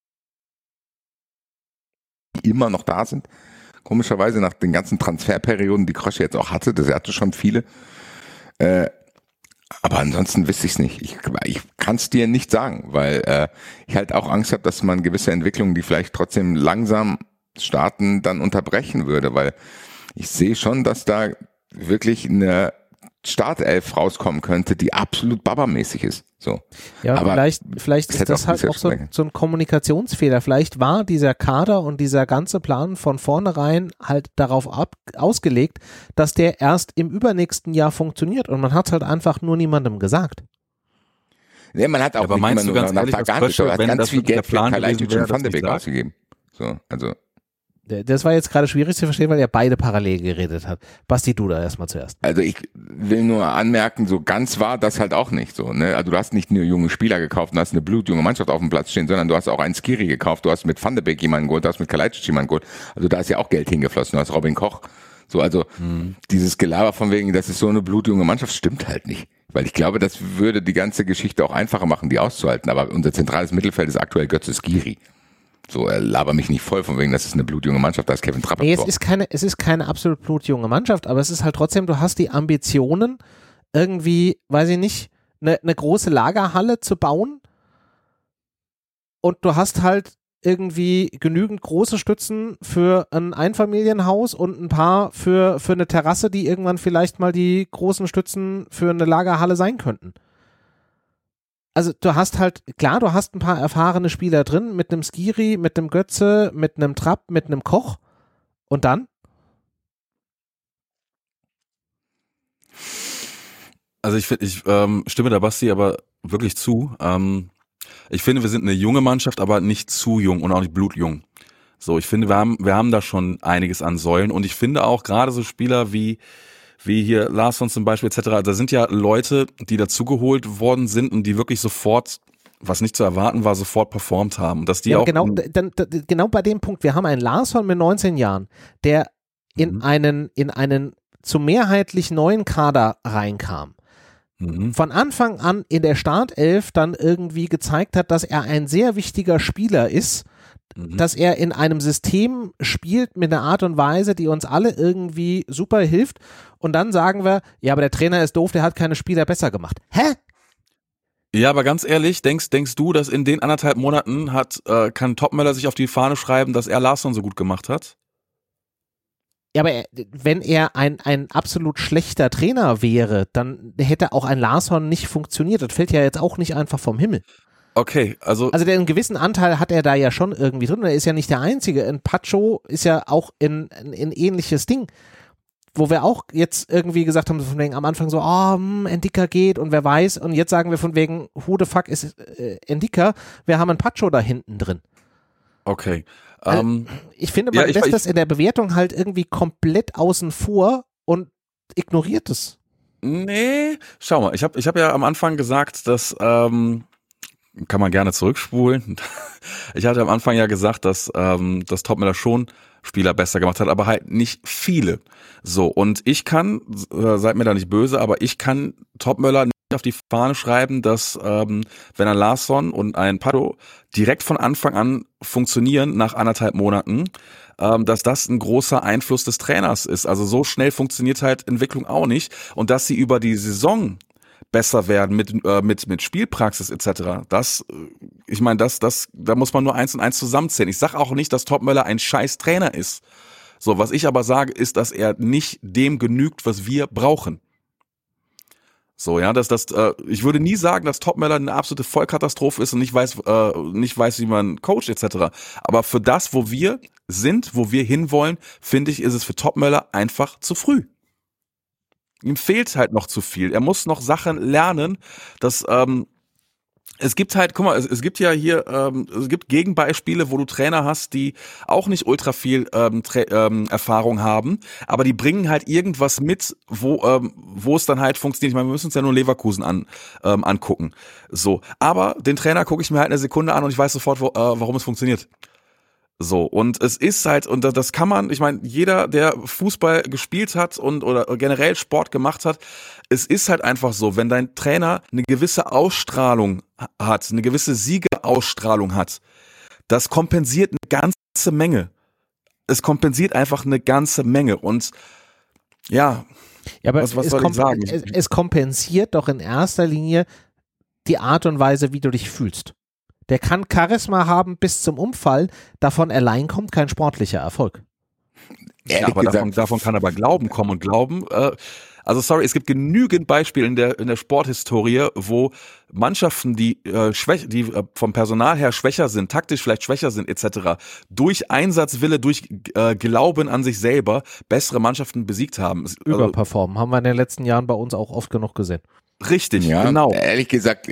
Die immer noch da sind. Komischerweise nach den ganzen Transferperioden, die Krösche jetzt auch hatte, das hatte schon viele. Äh, aber ansonsten wüsste ich es nicht. Ich, ich kann es dir nicht sagen, weil äh, ich halt auch Angst habe, dass man gewisse Entwicklungen, die vielleicht trotzdem langsam starten, dann unterbrechen würde, weil ich sehe schon, dass da wirklich eine Startelf rauskommen könnte, die absolut babamäßig ist. So. Ja, Aber vielleicht, vielleicht es ist hätte das auch halt bisher auch so, sprechen. so ein Kommunikationsfehler. Vielleicht war dieser Kader und dieser ganze Plan von vornherein halt darauf ab, ausgelegt, dass der erst im übernächsten Jahr funktioniert, und man hat es halt einfach nur niemandem gesagt. Nee, man hat auch aber nicht meinst immer du nur ganz nach ehrlich, Tag dass gehandelt, Krösche, aber hat wenn ganz das viel wirklich der Geld für Plan Kalajdzic gewesen wäre, und das Van de nicht Beek sagt? ausgegeben. So, also Das war jetzt gerade schwierig zu verstehen, weil er beide parallel geredet hat. Basti, du da erstmal zuerst. Also ich will nur anmerken, so ganz war das halt auch nicht so. Ne? Also du hast nicht nur junge Spieler gekauft und hast eine blutjunge Mannschaft auf dem Platz stehen, sondern du hast auch einen Skiri gekauft, du hast mit Van de Beek jemanden geholt, du hast mit Kalajdzic jemanden geholt. Also da ist ja auch Geld hingeflossen, du hast Robin Koch. So, also mhm. dieses Gelaber von wegen, das ist so eine blutjunge Mannschaft, stimmt halt nicht. Weil ich glaube, das würde die ganze Geschichte auch einfacher machen, die auszuhalten. Aber unser zentrales Mittelfeld ist aktuell Götze Skiri. So, er laber mich nicht voll von wegen, das ist eine blutjunge Mannschaft, da ist Kevin Trapp. Nee, es ist keine, es ist keine absolut blutjunge Mannschaft, aber es ist halt trotzdem, du hast die Ambitionen, irgendwie, weiß ich nicht, eine, eine große Lagerhalle zu bauen, und du hast halt irgendwie genügend große Stützen für ein Einfamilienhaus und ein paar für, für eine Terrasse, die irgendwann vielleicht mal die großen Stützen für eine Lagerhalle sein könnten. Also du hast halt, klar, du hast ein paar erfahrene Spieler drin, mit einem Skiri, mit einem Götze, mit einem Trapp, mit einem Koch, und dann? Also ich, ich ähm, stimme der Basti aber wirklich zu. Ähm, ich finde, wir sind eine junge Mannschaft, aber nicht zu jung und auch nicht blutjung. So, ich finde, wir haben, wir haben da schon einiges an Säulen, und ich finde auch gerade so Spieler wie wie hier Larsson zum Beispiel et cetera. Da sind ja Leute, die dazugeholt worden sind und die wirklich sofort, was nicht zu erwarten war, sofort performt haben. Dass die Ja, auch genau, dann, genau bei dem Punkt, wir haben einen Larsson mit neunzehn Jahren, der in Mhm. einen, in einen zu mehrheitlich neuen Kader reinkam. Mhm. Von Anfang an in der Startelf dann irgendwie gezeigt hat, dass er ein sehr wichtiger Spieler ist, mhm. dass er in einem System spielt mit einer Art und Weise, die uns alle irgendwie super hilft und dann sagen wir, ja, aber der Trainer ist doof, der hat keine Spieler besser gemacht. Hä? Ja, aber ganz ehrlich, denkst denkst du, dass in den anderthalb Monaten hat äh, kann Topmöller sich auf die Fahne schreiben, dass er Larsson so gut gemacht hat? Ja, aber er, wenn er ein, ein absolut schlechter Trainer wäre, dann hätte auch ein Larsson nicht funktioniert. Das fällt ja jetzt auch nicht einfach vom Himmel. Okay, also... Also den gewissen Anteil hat er da ja schon irgendwie drin. Er ist ja nicht der Einzige. Ein Pacho ist ja auch in ein ähnliches Ding, wo wir auch jetzt irgendwie gesagt haben, von wegen am Anfang so, oh, hm, Endika geht und wer weiß. Und jetzt sagen wir von wegen, who the fuck ist äh, Endika? Wir haben einen Pacho da hinten drin. Okay. Also, um, ich finde, man ja, ich, lässt ich, das in der Bewertung halt irgendwie komplett außen vor und ignoriert es. Nee, schau mal, ich habe ich hab ja am Anfang gesagt, dass, ähm, kann man gerne zurückspulen, ich hatte am Anfang ja gesagt, dass, ähm, dass Topmöller schon Spieler besser gemacht hat, aber halt nicht viele. So, und ich kann, äh, seid mir da nicht böse, aber ich kann Topmöller nicht auf die Fahne schreiben, dass ähm, wenn ein Larsson und ein Pacho direkt von Anfang an funktionieren nach anderthalb Monaten, ähm, dass das ein großer Einfluss des Trainers ist. Also so schnell funktioniert halt Entwicklung auch nicht. Und dass sie über die Saison besser werden mit äh, mit mit Spielpraxis et cetera. Das, ich meine, das das da muss man nur eins und eins zusammenzählen. Ich sage auch nicht, dass Topmöller ein scheiß Trainer ist. So, was ich aber sage, ist, dass er nicht dem genügt, was wir brauchen. So, ja, dass das, äh, ich würde nie sagen, dass Topmöller eine absolute Vollkatastrophe ist und nicht weiß, äh, nicht weiß, wie man coacht et cetera. Aber für das, wo wir sind, wo wir hinwollen, finde ich, ist es für Topmöller einfach zu früh. Ihm fehlt halt noch zu viel. Er muss noch Sachen lernen, dass ähm, es gibt halt, guck mal, es, es gibt ja hier, ähm, es gibt Gegenbeispiele, wo du Trainer hast, die auch nicht ultra viel ähm, Tra- ähm, Erfahrung haben, aber die bringen halt irgendwas mit, wo ähm, wo es dann halt funktioniert. Ich meine, wir müssen uns ja nur Leverkusen an ähm, angucken. So, aber den Trainer gucke ich mir halt eine Sekunde an und ich weiß sofort, wo, äh, warum es funktioniert. So, und es ist halt, und das kann man, ich meine, jeder, der Fußball gespielt hat und oder generell Sport gemacht hat, es ist halt einfach so, wenn dein Trainer eine gewisse Ausstrahlung hat, eine gewisse Siegeausstrahlung hat, das kompensiert eine ganze Menge. Es kompensiert einfach eine ganze Menge und ja, ja aber was, was es, soll ich sagen? Es, es kompensiert doch in erster Linie die Art und Weise, wie du dich fühlst. Der kann Charisma haben bis zum Umfall, davon allein kommt kein sportlicher Erfolg. Ja, aber davon, davon kann aber Glauben kommen und Glauben, äh, also sorry, es gibt genügend Beispiele in der in der Sporthistorie, wo Mannschaften, die äh, schwäch, die äh, vom Personal her schwächer sind, taktisch vielleicht schwächer sind et cetera, durch Einsatzwille, durch äh, Glauben an sich selber bessere Mannschaften besiegt haben. Also, Überperformen, haben wir in den letzten Jahren bei uns auch oft genug gesehen. Richtig, ja, genau. Ehrlich gesagt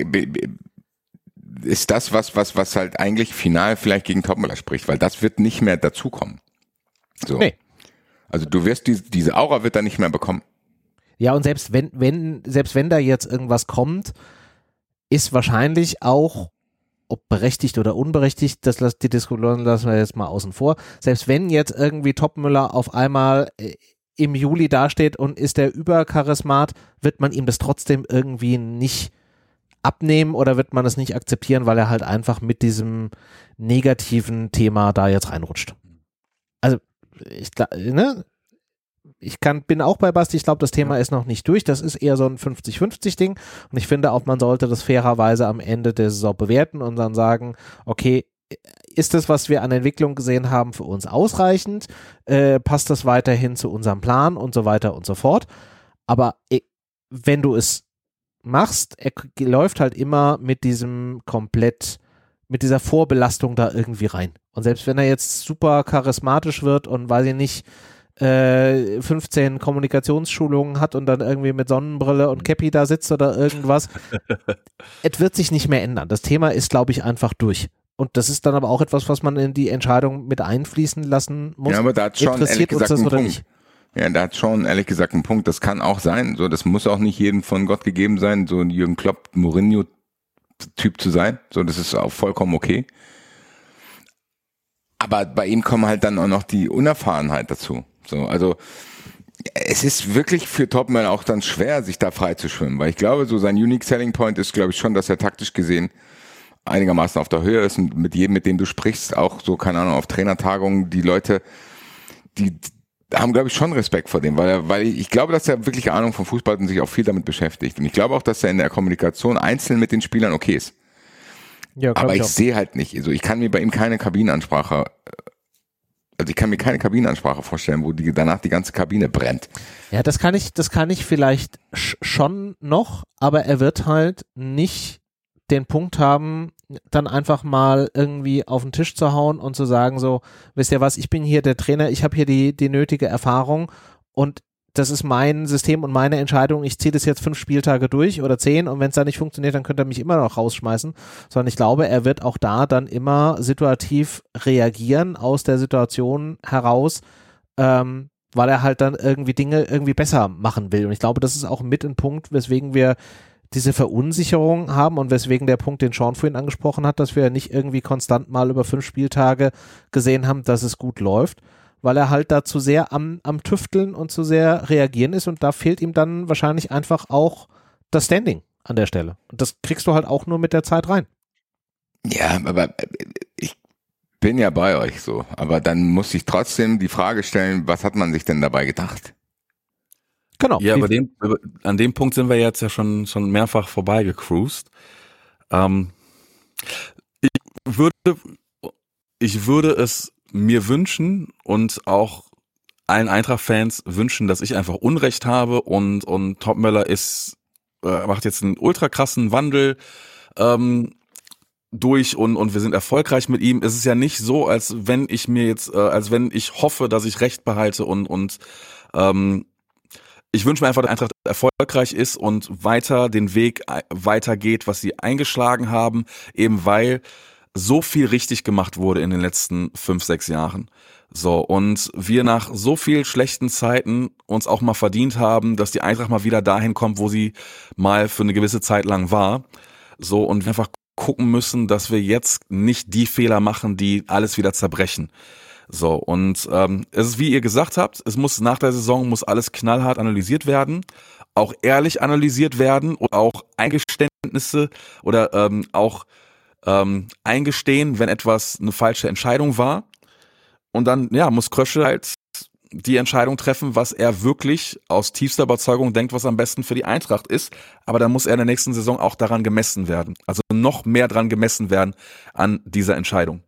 ist das was, was, was halt eigentlich final vielleicht gegen Topmöller spricht, weil das wird nicht mehr dazukommen. So. Nee. Also du wirst die, diese Aura wird er nicht mehr bekommen. Ja, und selbst wenn, wenn, selbst wenn da jetzt irgendwas kommt, ist wahrscheinlich auch, ob berechtigt oder unberechtigt, das die Diskussion lassen wir jetzt mal außen vor, selbst wenn jetzt irgendwie Topmöller auf einmal äh, im Juli dasteht und ist der Übercharismat, wird man ihm das trotzdem irgendwie nicht abnehmen oder wird man es nicht akzeptieren, weil er halt einfach mit diesem negativen Thema da jetzt reinrutscht. Also ich, ne, ich kann, bin auch bei Basti, ich glaube, das Thema ist noch nicht durch, das ist eher so ein fünfzig fünfzig Ding und ich finde auch, man sollte das fairerweise am Ende der Saison bewerten und dann sagen, okay, ist das, was wir an Entwicklung gesehen haben, für uns ausreichend, äh, passt das weiterhin zu unserem Plan und so weiter und so fort, aber wenn du es machst, er läuft halt immer mit diesem komplett, mit dieser Vorbelastung da irgendwie rein. Und selbst wenn er jetzt super charismatisch wird und weiß ich nicht, äh, fünfzehn Kommunikationsschulungen hat und dann irgendwie mit Sonnenbrille und Käppi da sitzt oder irgendwas, es wird sich nicht mehr ändern. Das Thema ist, glaube ich, einfach durch. Und das ist dann aber auch etwas, was man in die Entscheidung mit einfließen lassen muss. Ja, aber da hat schon, interessiert uns das oder Punkt. nicht? Ja, da hat schon ehrlich gesagt einen Punkt. Das kann auch sein. So, das muss auch nicht jedem von Gott gegeben sein, so ein Jürgen Klopp, Mourinho-Typ zu sein. So, das ist auch vollkommen okay. Aber bei ihm kommen halt dann auch noch die Unerfahrenheit dazu. So, also es ist wirklich für Topmöller auch dann schwer, sich da frei zu schwimmen, weil ich glaube, so sein Unique Selling Point ist, glaube ich, schon, dass er taktisch gesehen einigermaßen auf der Höhe ist und mit jedem, mit dem du sprichst, auch so, keine Ahnung, auf Trainertagungen, die Leute, die haben, glaube ich, schon Respekt vor dem, weil er, weil ich glaube, dass er wirklich Ahnung vom Fußball hat und sich auch viel damit beschäftigt. Und ich glaube auch, dass er in der Kommunikation einzeln mit den Spielern okay ist. Ja, aber ich, ich sehe halt nicht, also ich kann mir bei ihm keine Kabinenansprache, also ich kann mir keine Kabinenansprache vorstellen, wo die danach die ganze Kabine brennt. Ja, das kann ich, das kann ich vielleicht sch- schon noch, aber er wird halt nicht den Punkt haben, dann einfach mal irgendwie auf den Tisch zu hauen und zu sagen so, wisst ihr was, ich bin hier der Trainer, ich habe hier die, die nötige Erfahrung und das ist mein System und meine Entscheidung, ich ziehe das jetzt fünf Spieltage durch oder zehn und wenn es da nicht funktioniert, dann könnte er mich immer noch rausschmeißen, sondern ich glaube, er wird auch da dann immer situativ reagieren aus der Situation heraus, ähm, weil er halt dann irgendwie Dinge irgendwie besser machen will und ich glaube, das ist auch mit ein Punkt, weswegen wir diese Verunsicherung haben und weswegen der Punkt, den Sean vorhin angesprochen hat, dass wir nicht irgendwie konstant mal über fünf Spieltage gesehen haben, dass es gut läuft, weil er halt da zu sehr am, am Tüfteln und zu sehr reagieren ist und da fehlt ihm dann wahrscheinlich einfach auch das Standing an der Stelle. Und das kriegst du halt auch nur mit der Zeit rein. Ja, aber ich bin ja bei euch so, aber dann muss ich trotzdem die Frage stellen, was hat man sich denn dabei gedacht? Genau. Ja, aber dem, an dem Punkt sind wir jetzt ja schon, schon mehrfach vorbeigecruised. Ähm, ich würde, ich würde es mir wünschen und auch allen Eintracht-Fans wünschen, dass ich einfach Unrecht habe und, und Topmöller ist, äh, macht jetzt einen ultra krassen Wandel, ähm, durch und, und wir sind erfolgreich mit ihm. Es ist ja nicht so, als wenn ich mir jetzt, äh, als wenn ich hoffe, dass ich Recht behalte und, und, ähm, ich wünsche mir einfach, dass Eintracht erfolgreich ist und weiter den Weg weitergeht, was sie eingeschlagen haben, eben weil so viel richtig gemacht wurde in den letzten fünf, sechs Jahren. So, und wir nach so viel schlechten Zeiten uns auch mal verdient haben, dass die Eintracht mal wieder dahin kommt, wo sie mal für eine gewisse Zeit lang war. So, und wir einfach gucken müssen, dass wir jetzt nicht die Fehler machen, die alles wieder zerbrechen. So, und ähm, es ist, wie ihr gesagt habt, es muss nach der Saison muss alles knallhart analysiert werden, auch ehrlich analysiert werden und auch Eingeständnisse oder ähm, auch ähm, eingestehen, wenn etwas eine falsche Entscheidung war. Und dann, ja, muss Krösche halt die Entscheidung treffen, was er wirklich aus tiefster Überzeugung denkt, was am besten für die Eintracht ist. Aber dann muss er in der nächsten Saison auch daran gemessen werden. Also noch mehr dran gemessen werden an dieser Entscheidung.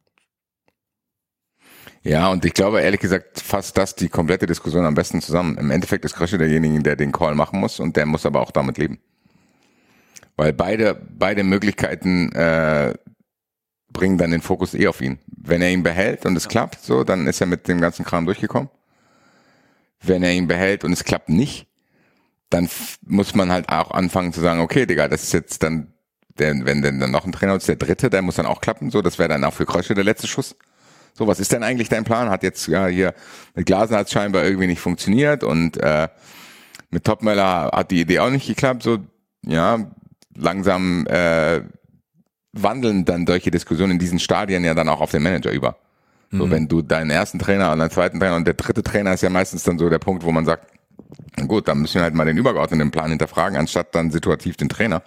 Ja, und ich glaube, ehrlich gesagt, fasst das die komplette Diskussion am besten zusammen. Im Endeffekt ist Krösche derjenige, der den Call machen muss und der muss aber auch damit leben. Weil beide, beide Möglichkeiten äh, bringen dann den Fokus eh auf ihn. Wenn er ihn behält und es klappt, so, dann ist er mit dem ganzen Kram durchgekommen. Wenn er ihn behält und es klappt nicht, dann f- muss man halt auch anfangen zu sagen, okay, Digga, das ist jetzt dann, der, wenn denn dann noch ein Trainer ist, der dritte, der muss dann auch klappen, so, das wäre dann auch für Krösche der letzte Schuss. So, was ist denn eigentlich dein Plan? Hat jetzt, ja, hier, mit Glasner hat es scheinbar irgendwie nicht funktioniert und äh, mit Topmöller hat die Idee auch nicht geklappt, so, ja, langsam äh, wandeln dann solche Diskussionen in diesen Stadien ja dann auch auf den Manager über. So, mhm. Wenn du deinen ersten Trainer und deinen zweiten Trainer und der dritte Trainer ist ja meistens dann so der Punkt, wo man sagt, gut, dann müssen wir halt mal den übergeordneten Plan hinterfragen, anstatt dann situativ den Trainer.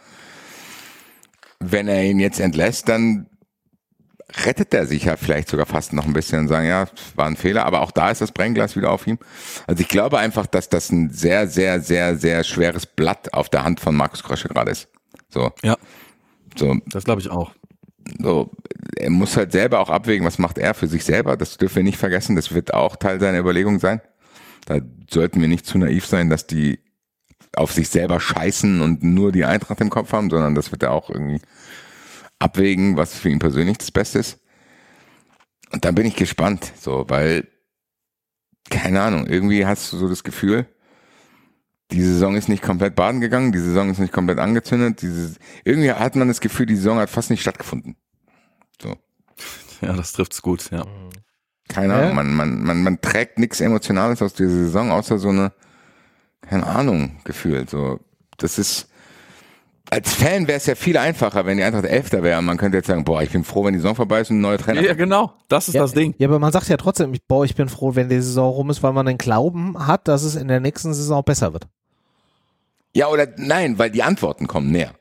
Wenn er ihn jetzt entlässt, dann rettet er sich ja vielleicht sogar fast noch ein bisschen und sagen, ja, war ein Fehler, aber auch da ist das Brennglas wieder auf ihm. Also ich glaube einfach, dass das ein sehr, sehr, sehr, sehr schweres Blatt auf der Hand von Markus Krösche gerade ist. So. Ja. So. Das glaube ich auch. So, er muss halt selber auch abwägen, was macht er für sich selber. Das dürfen wir nicht vergessen. Das wird auch Teil seiner Überlegung sein. Da sollten wir nicht zu naiv sein, dass die auf sich selber scheißen und nur die Eintracht im Kopf haben, sondern das wird er auch irgendwie abwägen, was für ihn persönlich das Beste ist. Und dann bin ich gespannt, so, weil, keine Ahnung, irgendwie hast du so das Gefühl, die Saison ist nicht komplett baden gegangen, die Saison ist nicht komplett angezündet, diese, irgendwie hat man das Gefühl, die Saison hat fast nicht stattgefunden. So. Ja, das trifft's gut, ja. Keine Ahnung, man, man, man, man trägt nichts Emotionales aus dieser Saison, außer so eine, keine Ahnung, Gefühl, so, das ist, als Fan wäre es ja viel einfacher, wenn die Eintracht Elfter wäre. Man könnte jetzt sagen, boah, ich bin froh, wenn die Saison vorbei ist und ein neuer Trainer. Ja, genau. Das ist ja, das Ding. Ja, aber man sagt ja trotzdem, boah, ich bin froh, wenn die Saison rum ist, weil man den Glauben hat, dass es in der nächsten Saison besser wird. Ja, oder nein, weil die Antworten kommen näher.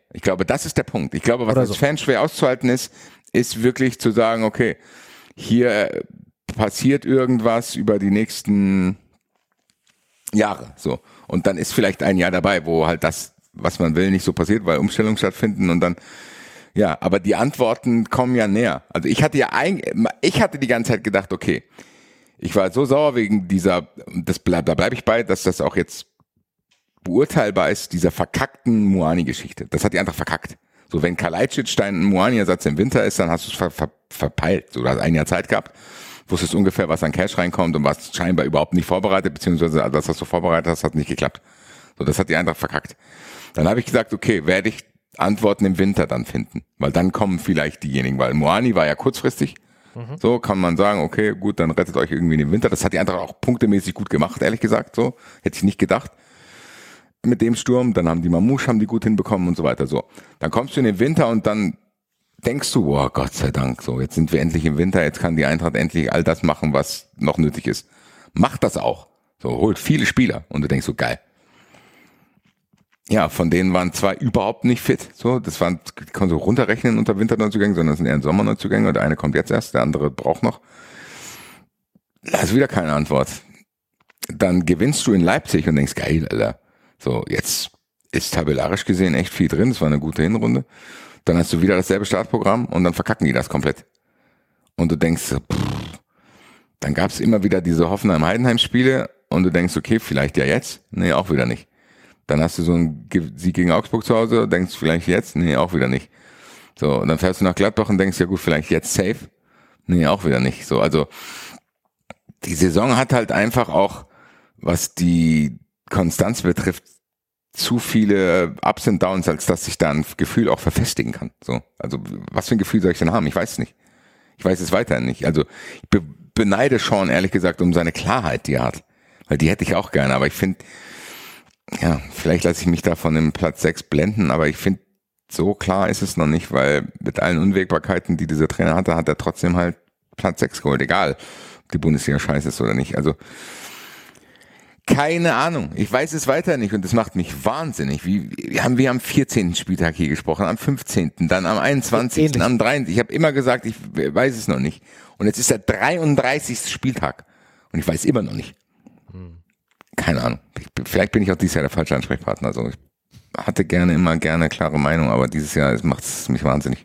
Ich glaube, das ist der Punkt. Ich glaube, was Oder als so. Fan schwer auszuhalten ist, ist wirklich zu sagen, okay, hier passiert irgendwas über die nächsten Jahre, so. Und dann ist vielleicht ein Jahr dabei, wo halt das, was man will, nicht so passiert, weil Umstellungen stattfinden und dann, ja, aber die Antworten kommen ja näher. Also ich hatte ja ein, ich hatte die ganze Zeit gedacht, okay, ich war so sauer wegen dieser, das bleib, da bleibe ich bei, dass das auch jetzt beurteilbar ist, dieser verkackten Muani-Geschichte. Das hat die einfach verkackt. So, wenn Kalajdzic dein Muani-Ersatz im Winter ist, dann hast du es ver, ver, verpeilt. So, du hast ein Jahr Zeit gehabt, wusstest ungefähr, was an Cash reinkommt und warst scheinbar überhaupt nicht vorbereitet, beziehungsweise das, was du vorbereitet hast, hat nicht geklappt. So, das hat die Eintracht verkackt. Dann habe ich gesagt, okay, werde ich Antworten im Winter dann finden, weil dann kommen vielleicht diejenigen, weil Muani war ja kurzfristig. Mhm. So kann man sagen, okay, gut, dann rettet euch irgendwie im Winter. Das hat die Eintracht auch punktemäßig gut gemacht, ehrlich gesagt. So hätte ich nicht gedacht. Mit dem Sturm, dann haben die Mamouche, haben die gut hinbekommen und so weiter. So, dann kommst du in den Winter und dann denkst du, oh Gott sei Dank, so jetzt sind wir endlich im Winter, jetzt kann die Eintracht endlich all das machen, was noch nötig ist. Macht das auch. So, holt viele Spieler und du denkst so, geil. Ja, von denen waren zwei überhaupt nicht fit. So, das waren, die können so runterrechnen unter Winterneuzugängen, sondern das sind eher Sommerneuzugänge. Der eine kommt jetzt erst, der andere braucht noch. Da ist wieder keine Antwort. Dann gewinnst du in Leipzig und denkst, geil, Alter. So, jetzt ist tabellarisch gesehen echt viel drin. Das war eine gute Hinrunde. Dann hast du wieder dasselbe Startprogramm und dann verkacken die das komplett. Und du denkst, pff, dann gab es immer wieder diese Hoffenheim-Heidenheim-Spiele und du denkst, okay, vielleicht ja jetzt. Nee, auch wieder nicht. Dann hast du so einen Sieg gegen Augsburg zu Hause, denkst vielleicht jetzt, nee, auch wieder nicht. So, und dann fährst du nach Gladbach und denkst, ja gut, vielleicht jetzt safe. Nee, auch wieder nicht. So, also die Saison hat halt einfach auch, was die Konstanz betrifft, zu viele Ups und Downs, als dass sich da ein Gefühl auch verfestigen kann. So, also was für ein Gefühl soll ich denn haben? Ich weiß es nicht. Ich weiß es weiterhin nicht. Also ich be- beneide Sean ehrlich gesagt um seine Klarheit, die er hat. Weil die hätte ich auch gerne, aber ich finde, ja, vielleicht lasse ich mich da von dem Platz sechs blenden, aber ich finde, so klar ist es noch nicht, weil mit allen Unwägbarkeiten, die dieser Trainer hatte, hat er trotzdem halt Platz sechs geholt, egal ob die Bundesliga scheiße ist oder nicht. Also keine Ahnung, ich weiß es weiter nicht und das macht mich wahnsinnig. Wie, wir haben wir am vierzehnten Spieltag hier gesprochen, am fünfzehnten, dann am einundzwanzigsten, am dreiundzwanzigsten Ich habe immer gesagt, ich weiß es noch nicht. Und jetzt ist der dreiunddreißigste Spieltag und ich weiß immer noch nicht. Hm. Keine Ahnung. Ich, vielleicht bin ich auch dieses Jahr der falsche Ansprechpartner. Also ich hatte gerne immer gerne klare Meinung, aber dieses Jahr macht es mich wahnsinnig.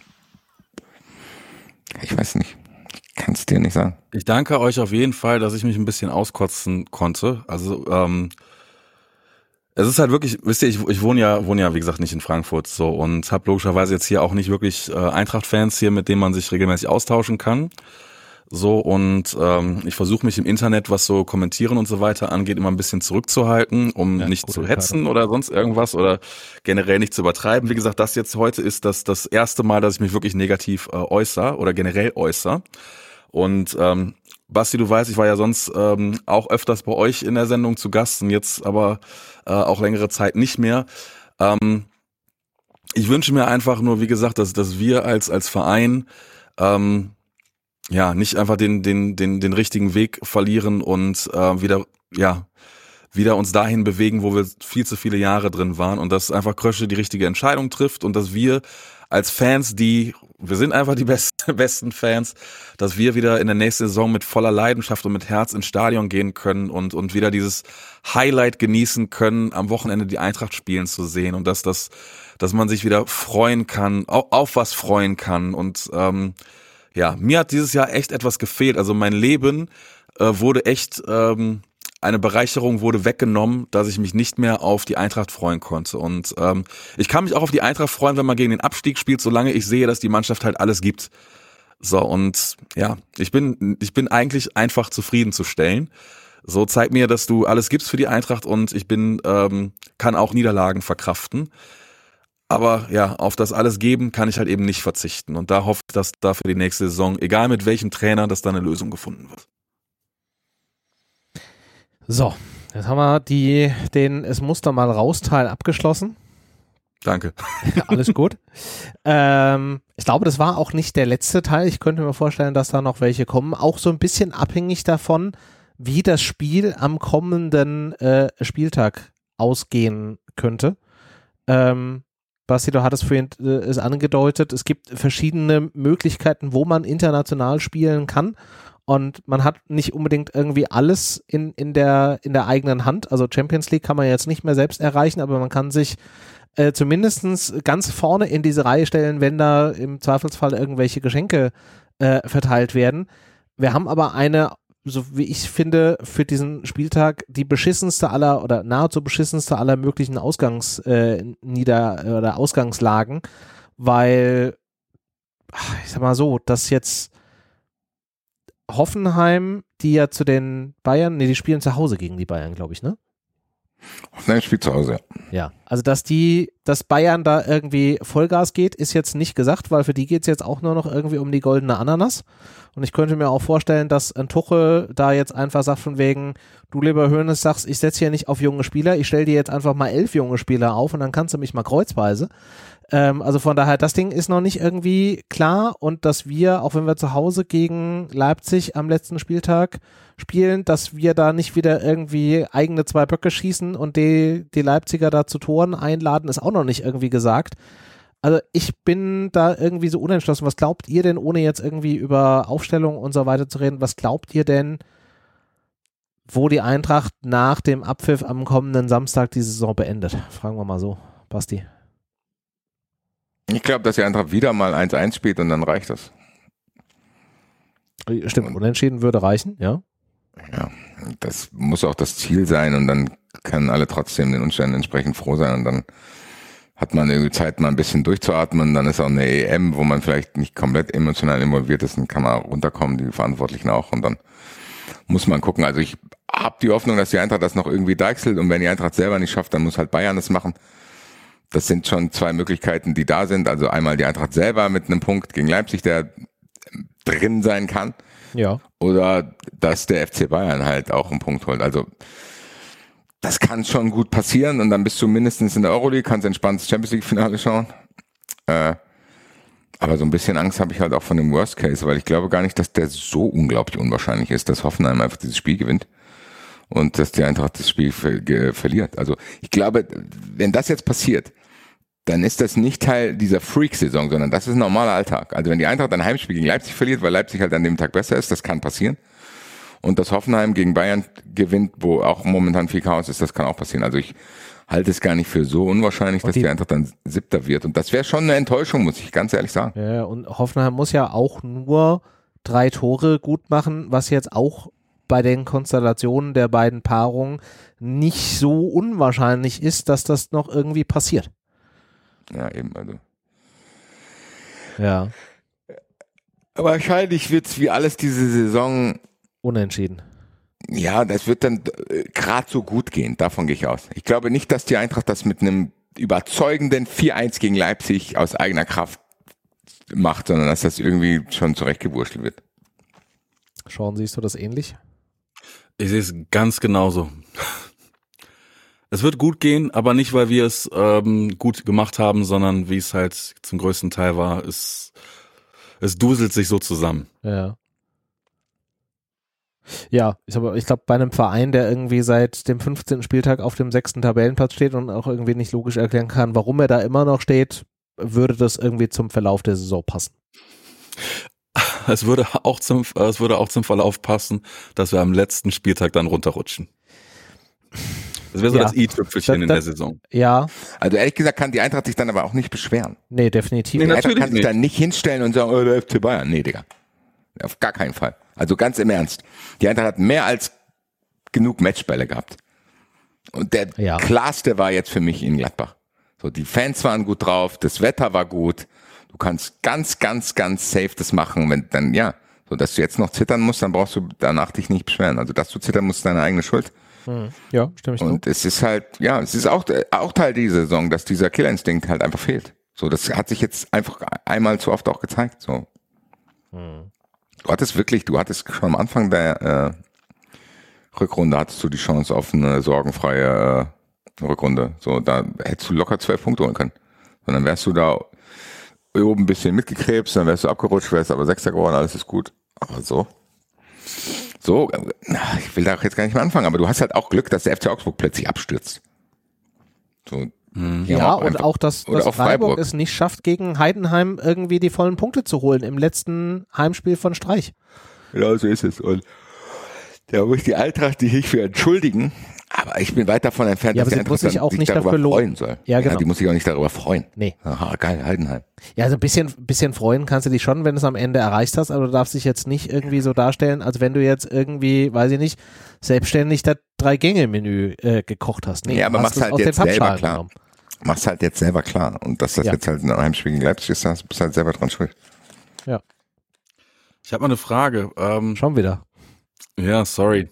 Ich weiß nicht. Ich kann es dir nicht sagen. Ich danke euch auf jeden Fall, dass ich mich ein bisschen auskotzen konnte. Also ähm, es ist halt wirklich, wisst ihr, ich, ich wohne ja, wohne ja wie gesagt nicht in Frankfurt so und habe logischerweise jetzt hier auch nicht wirklich äh, Eintracht-Fans hier, mit denen man sich regelmäßig austauschen kann. So und ähm, ich versuche mich im Internet, was so Kommentieren und so weiter angeht, immer ein bisschen zurückzuhalten, um ja, nicht zu hetzen Karte. Oder sonst irgendwas oder generell nicht zu übertreiben. Wie gesagt, das jetzt heute ist das das erste Mal, dass ich mich wirklich negativ äh, äußere oder generell äußere. Und ähm, Basti, du weißt, ich war ja sonst ähm, auch öfters bei euch in der Sendung zu Gast und jetzt aber äh, auch längere Zeit nicht mehr. Ähm, ich wünsche mir einfach nur, wie gesagt, dass dass wir als als Verein ähm, ja, nicht einfach den den den den richtigen Weg verlieren und äh, wieder ja wieder uns dahin bewegen, wo wir viel zu viele Jahre drin waren und dass einfach Krösche die richtige Entscheidung trifft und dass wir als Fans, die wir sind einfach die besten besten Fans, dass wir wieder in der nächsten Saison mit voller Leidenschaft und mit Herz ins Stadion gehen können und und wieder dieses Highlight genießen können, am Wochenende die Eintracht spielen zu sehen und dass das dass man sich wieder freuen kann, auf, auf was freuen kann und ähm, ja, mir hat dieses Jahr echt etwas gefehlt. Also mein Leben äh, wurde echt, ähm, eine Bereicherung wurde weggenommen, dass ich mich nicht mehr auf die Eintracht freuen konnte. Und ähm, ich kann mich auch auf die Eintracht freuen, wenn man gegen den Abstieg spielt, solange ich sehe, dass die Mannschaft halt alles gibt. So, und ja, ich bin ich bin eigentlich einfach zufriedenzustellen. So, zeig mir, dass du alles gibst für die Eintracht und ich bin ähm, kann auch Niederlagen verkraften. Aber ja, auf das alles geben kann ich halt eben nicht verzichten. Und da hoffe ich, dass da für die nächste Saison, egal mit welchem Trainer, dass da eine Lösung gefunden wird. So, jetzt haben wir die, den Es muss da mal raus Teil abgeschlossen. Danke. Alles gut. ähm, ich glaube, das war auch nicht der letzte Teil. Ich könnte mir vorstellen, dass da noch welche kommen. Auch so ein bisschen abhängig davon, wie das Spiel am kommenden äh, Spieltag ausgehen könnte. Ähm, Basti, du hattest vorhin äh, es angedeutet, es gibt verschiedene Möglichkeiten, wo man international spielen kann. Und man hat nicht unbedingt irgendwie alles in, in, der, in der eigenen Hand. Also Champions League kann man jetzt nicht mehr selbst erreichen, aber man kann sich äh, zumindest ganz vorne in diese Reihe stellen, wenn da im Zweifelsfall irgendwelche Geschenke äh, verteilt werden. Wir haben aber eine, so wie ich finde, für diesen Spieltag die beschissenste aller oder nahezu beschissenste aller möglichen Ausgangs, äh, Nieder- oder Ausgangslagen, weil, ich sag mal so, dass jetzt Hoffenheim, die ja zu den Bayern, nee, die spielen zu Hause gegen die Bayern, glaube ich, ne? Hoffenheim spielt zu Hause, ja. Ja, also dass die, dass Bayern da irgendwie Vollgas geht, ist jetzt nicht gesagt, weil für die geht es jetzt auch nur noch irgendwie um die goldene Ananas. Und ich könnte mir auch vorstellen, dass ein Tuchel da jetzt einfach sagt von wegen, du lieber Hoeneß sagst, ich setze hier nicht auf junge Spieler, ich stelle dir jetzt einfach mal elf junge Spieler auf und dann kannst du mich mal kreuzweise. Ähm, also von daher, das Ding ist noch nicht irgendwie klar und dass wir, auch wenn wir zu Hause gegen Leipzig am letzten Spieltag spielen, dass wir da nicht wieder irgendwie eigene zwei Böcke schießen und die, die Leipziger da zu Toren einladen, ist auch noch nicht irgendwie gesagt. Also ich bin da irgendwie so unentschlossen. Was glaubt ihr denn, ohne jetzt irgendwie über Aufstellung und so weiter zu reden, was glaubt ihr denn, wo die Eintracht nach dem Abpfiff am kommenden Samstag die Saison beendet? Fragen wir mal so, Basti. Ich glaube, dass die Eintracht wieder mal eins eins spielt und dann reicht das. Stimmt, unentschieden würde reichen, ja. Ja, das muss auch das Ziel sein und dann können alle trotzdem den Umständen entsprechend froh sein und dann hat man irgendwie Zeit, mal ein bisschen durchzuatmen. Dann ist auch eine E M, wo man vielleicht nicht komplett emotional involviert ist, dann kann man runterkommen, die Verantwortlichen auch und dann muss man gucken. Also ich habe die Hoffnung, dass die Eintracht das noch irgendwie deichselt und wenn die Eintracht selber nicht schafft, dann muss halt Bayern das machen. Das sind schon zwei Möglichkeiten, die da sind. Also einmal die Eintracht selber mit einem Punkt gegen Leipzig, der drin sein kann. Ja. Oder dass der F C Bayern halt auch einen Punkt holt. Also das kann schon gut passieren und dann bist du mindestens in der Euroleague, kannst entspannt das Champions League Finale schauen. Äh, aber so ein bisschen Angst habe ich halt auch von dem Worst Case, weil ich glaube gar nicht, dass der so unglaublich unwahrscheinlich ist, dass Hoffenheim einfach dieses Spiel gewinnt und dass die Eintracht das Spiel ver- ge- verliert. Also ich glaube, wenn das jetzt passiert, dann ist das nicht Teil dieser Freak-Saison, sondern das ist ein normaler Alltag. Also wenn die Eintracht ein Heimspiel gegen Leipzig verliert, weil Leipzig halt an dem Tag besser ist, das kann passieren. Und dass Hoffenheim gegen Bayern gewinnt, wo auch momentan viel Chaos ist, das kann auch passieren. Also ich halte es gar nicht für so unwahrscheinlich, dass die, die Eintracht dann Siebter wird. Und das wäre schon eine Enttäuschung, muss ich ganz ehrlich sagen. Ja, und Hoffenheim muss ja auch nur drei Tore gut machen, was jetzt auch bei den Konstellationen der beiden Paarungen nicht so unwahrscheinlich ist, dass das noch irgendwie passiert. Ja, eben, also. Ja. Aber wahrscheinlich wird es wie alles diese Saison Unentschieden. Ja, das wird dann äh, gerade so gut gehen, davon gehe ich aus. Ich glaube nicht, dass die Eintracht das mit einem überzeugenden vier eins gegen Leipzig aus eigener Kraft macht, sondern dass das irgendwie schon zurechtgewurschtelt wird. Sean, siehst du das ähnlich? Ich sehe es ganz genauso. Es wird gut gehen, aber nicht, weil wir es ähm, gut gemacht haben, sondern wie es halt zum größten Teil war, es, es duselt sich so zusammen. Ja. Ja, ich, ich glaube, bei einem Verein, der irgendwie seit dem fünfzehnten Spieltag auf dem sechsten Tabellenplatz steht und auch irgendwie nicht logisch erklären kann, warum er da immer noch steht, würde das irgendwie zum Verlauf der Saison passen. Es würde auch zum, es würde auch zum Verlauf passen, dass wir am letzten Spieltag dann runterrutschen. Das wäre so ja, das i-Tüpfelchen das, in das, der Saison. Ja. Also ehrlich gesagt kann die Eintracht sich dann aber auch nicht beschweren. Nee, definitiv. Die Nee, Eintracht kann sich nicht. dann nicht hinstellen und sagen, oh, der F C Bayern. Nee, Digga. Auf gar keinen Fall. Also ganz im Ernst. Die Eintracht hat mehr als genug Matchbälle gehabt. Und der Ja. klarste war jetzt für mich in Gladbach. So, die Fans waren gut drauf, das Wetter war gut. Du kannst ganz, ganz, ganz safe das machen, wenn dann, ja, so dass du jetzt noch zittern musst, dann brauchst du danach dich nicht beschweren. Also, dass du zittern musst, ist deine eigene Schuld. Hm. Ja, stimme ich Und zu. es ist halt, ja, es ist auch, auch Teil dieser Saison, dass dieser Killerinstinkt halt einfach fehlt. So, das hat sich jetzt einfach einmal zu oft auch gezeigt, so. Hm. Du hattest wirklich, du hattest schon am Anfang der äh, Rückrunde hattest du die Chance auf eine sorgenfreie äh, Rückrunde. So, da hättest du locker zwölf Punkte holen können. Und dann wärst du da oben ein bisschen mitgekrebst, dann wärst du abgerutscht, wärst aber Sechster geworden, alles ist gut. Aber so, so, ich will da auch jetzt gar nicht mehr anfangen, aber du hast halt auch Glück, dass der F C Augsburg plötzlich abstürzt. So, Mhm. Ja, und auch, dass, oder dass auch Freiburg Freiburg. es nicht schafft, gegen Heidenheim irgendwie die vollen Punkte zu holen im letzten Heimspiel von Streich. Genau so ist es. Und da muss die Eintracht sich nicht für entschuldigen. Aber ich bin weit davon entfernt, Ja, dass aber die sie muss Eintracht sich auch sich nicht darüber dafür lo- freuen soll. Ja, genau. Die muss sich auch nicht darüber freuen. Nee. Aha, geil, Heidenheim. Ja, also ein bisschen, bisschen freuen kannst du dich schon, wenn du es am Ende erreicht hast, aber du darfst dich jetzt nicht irgendwie so darstellen, als wenn du jetzt irgendwie, weiß ich nicht, selbstständig das Drei-Gänge-Menü äh, gekocht hast. Nee, Ja, aber du mach's hast es halt aus jetzt den selber Pappschalen klar. genommen. Mach's halt jetzt selber klar. Und dass das Ja. jetzt halt ein Heimspiel gegen Leipzig ist, das bist halt selber dran schuld. Ja, Ich habe mal eine Frage. Ähm, schon wieder. ja, sorry.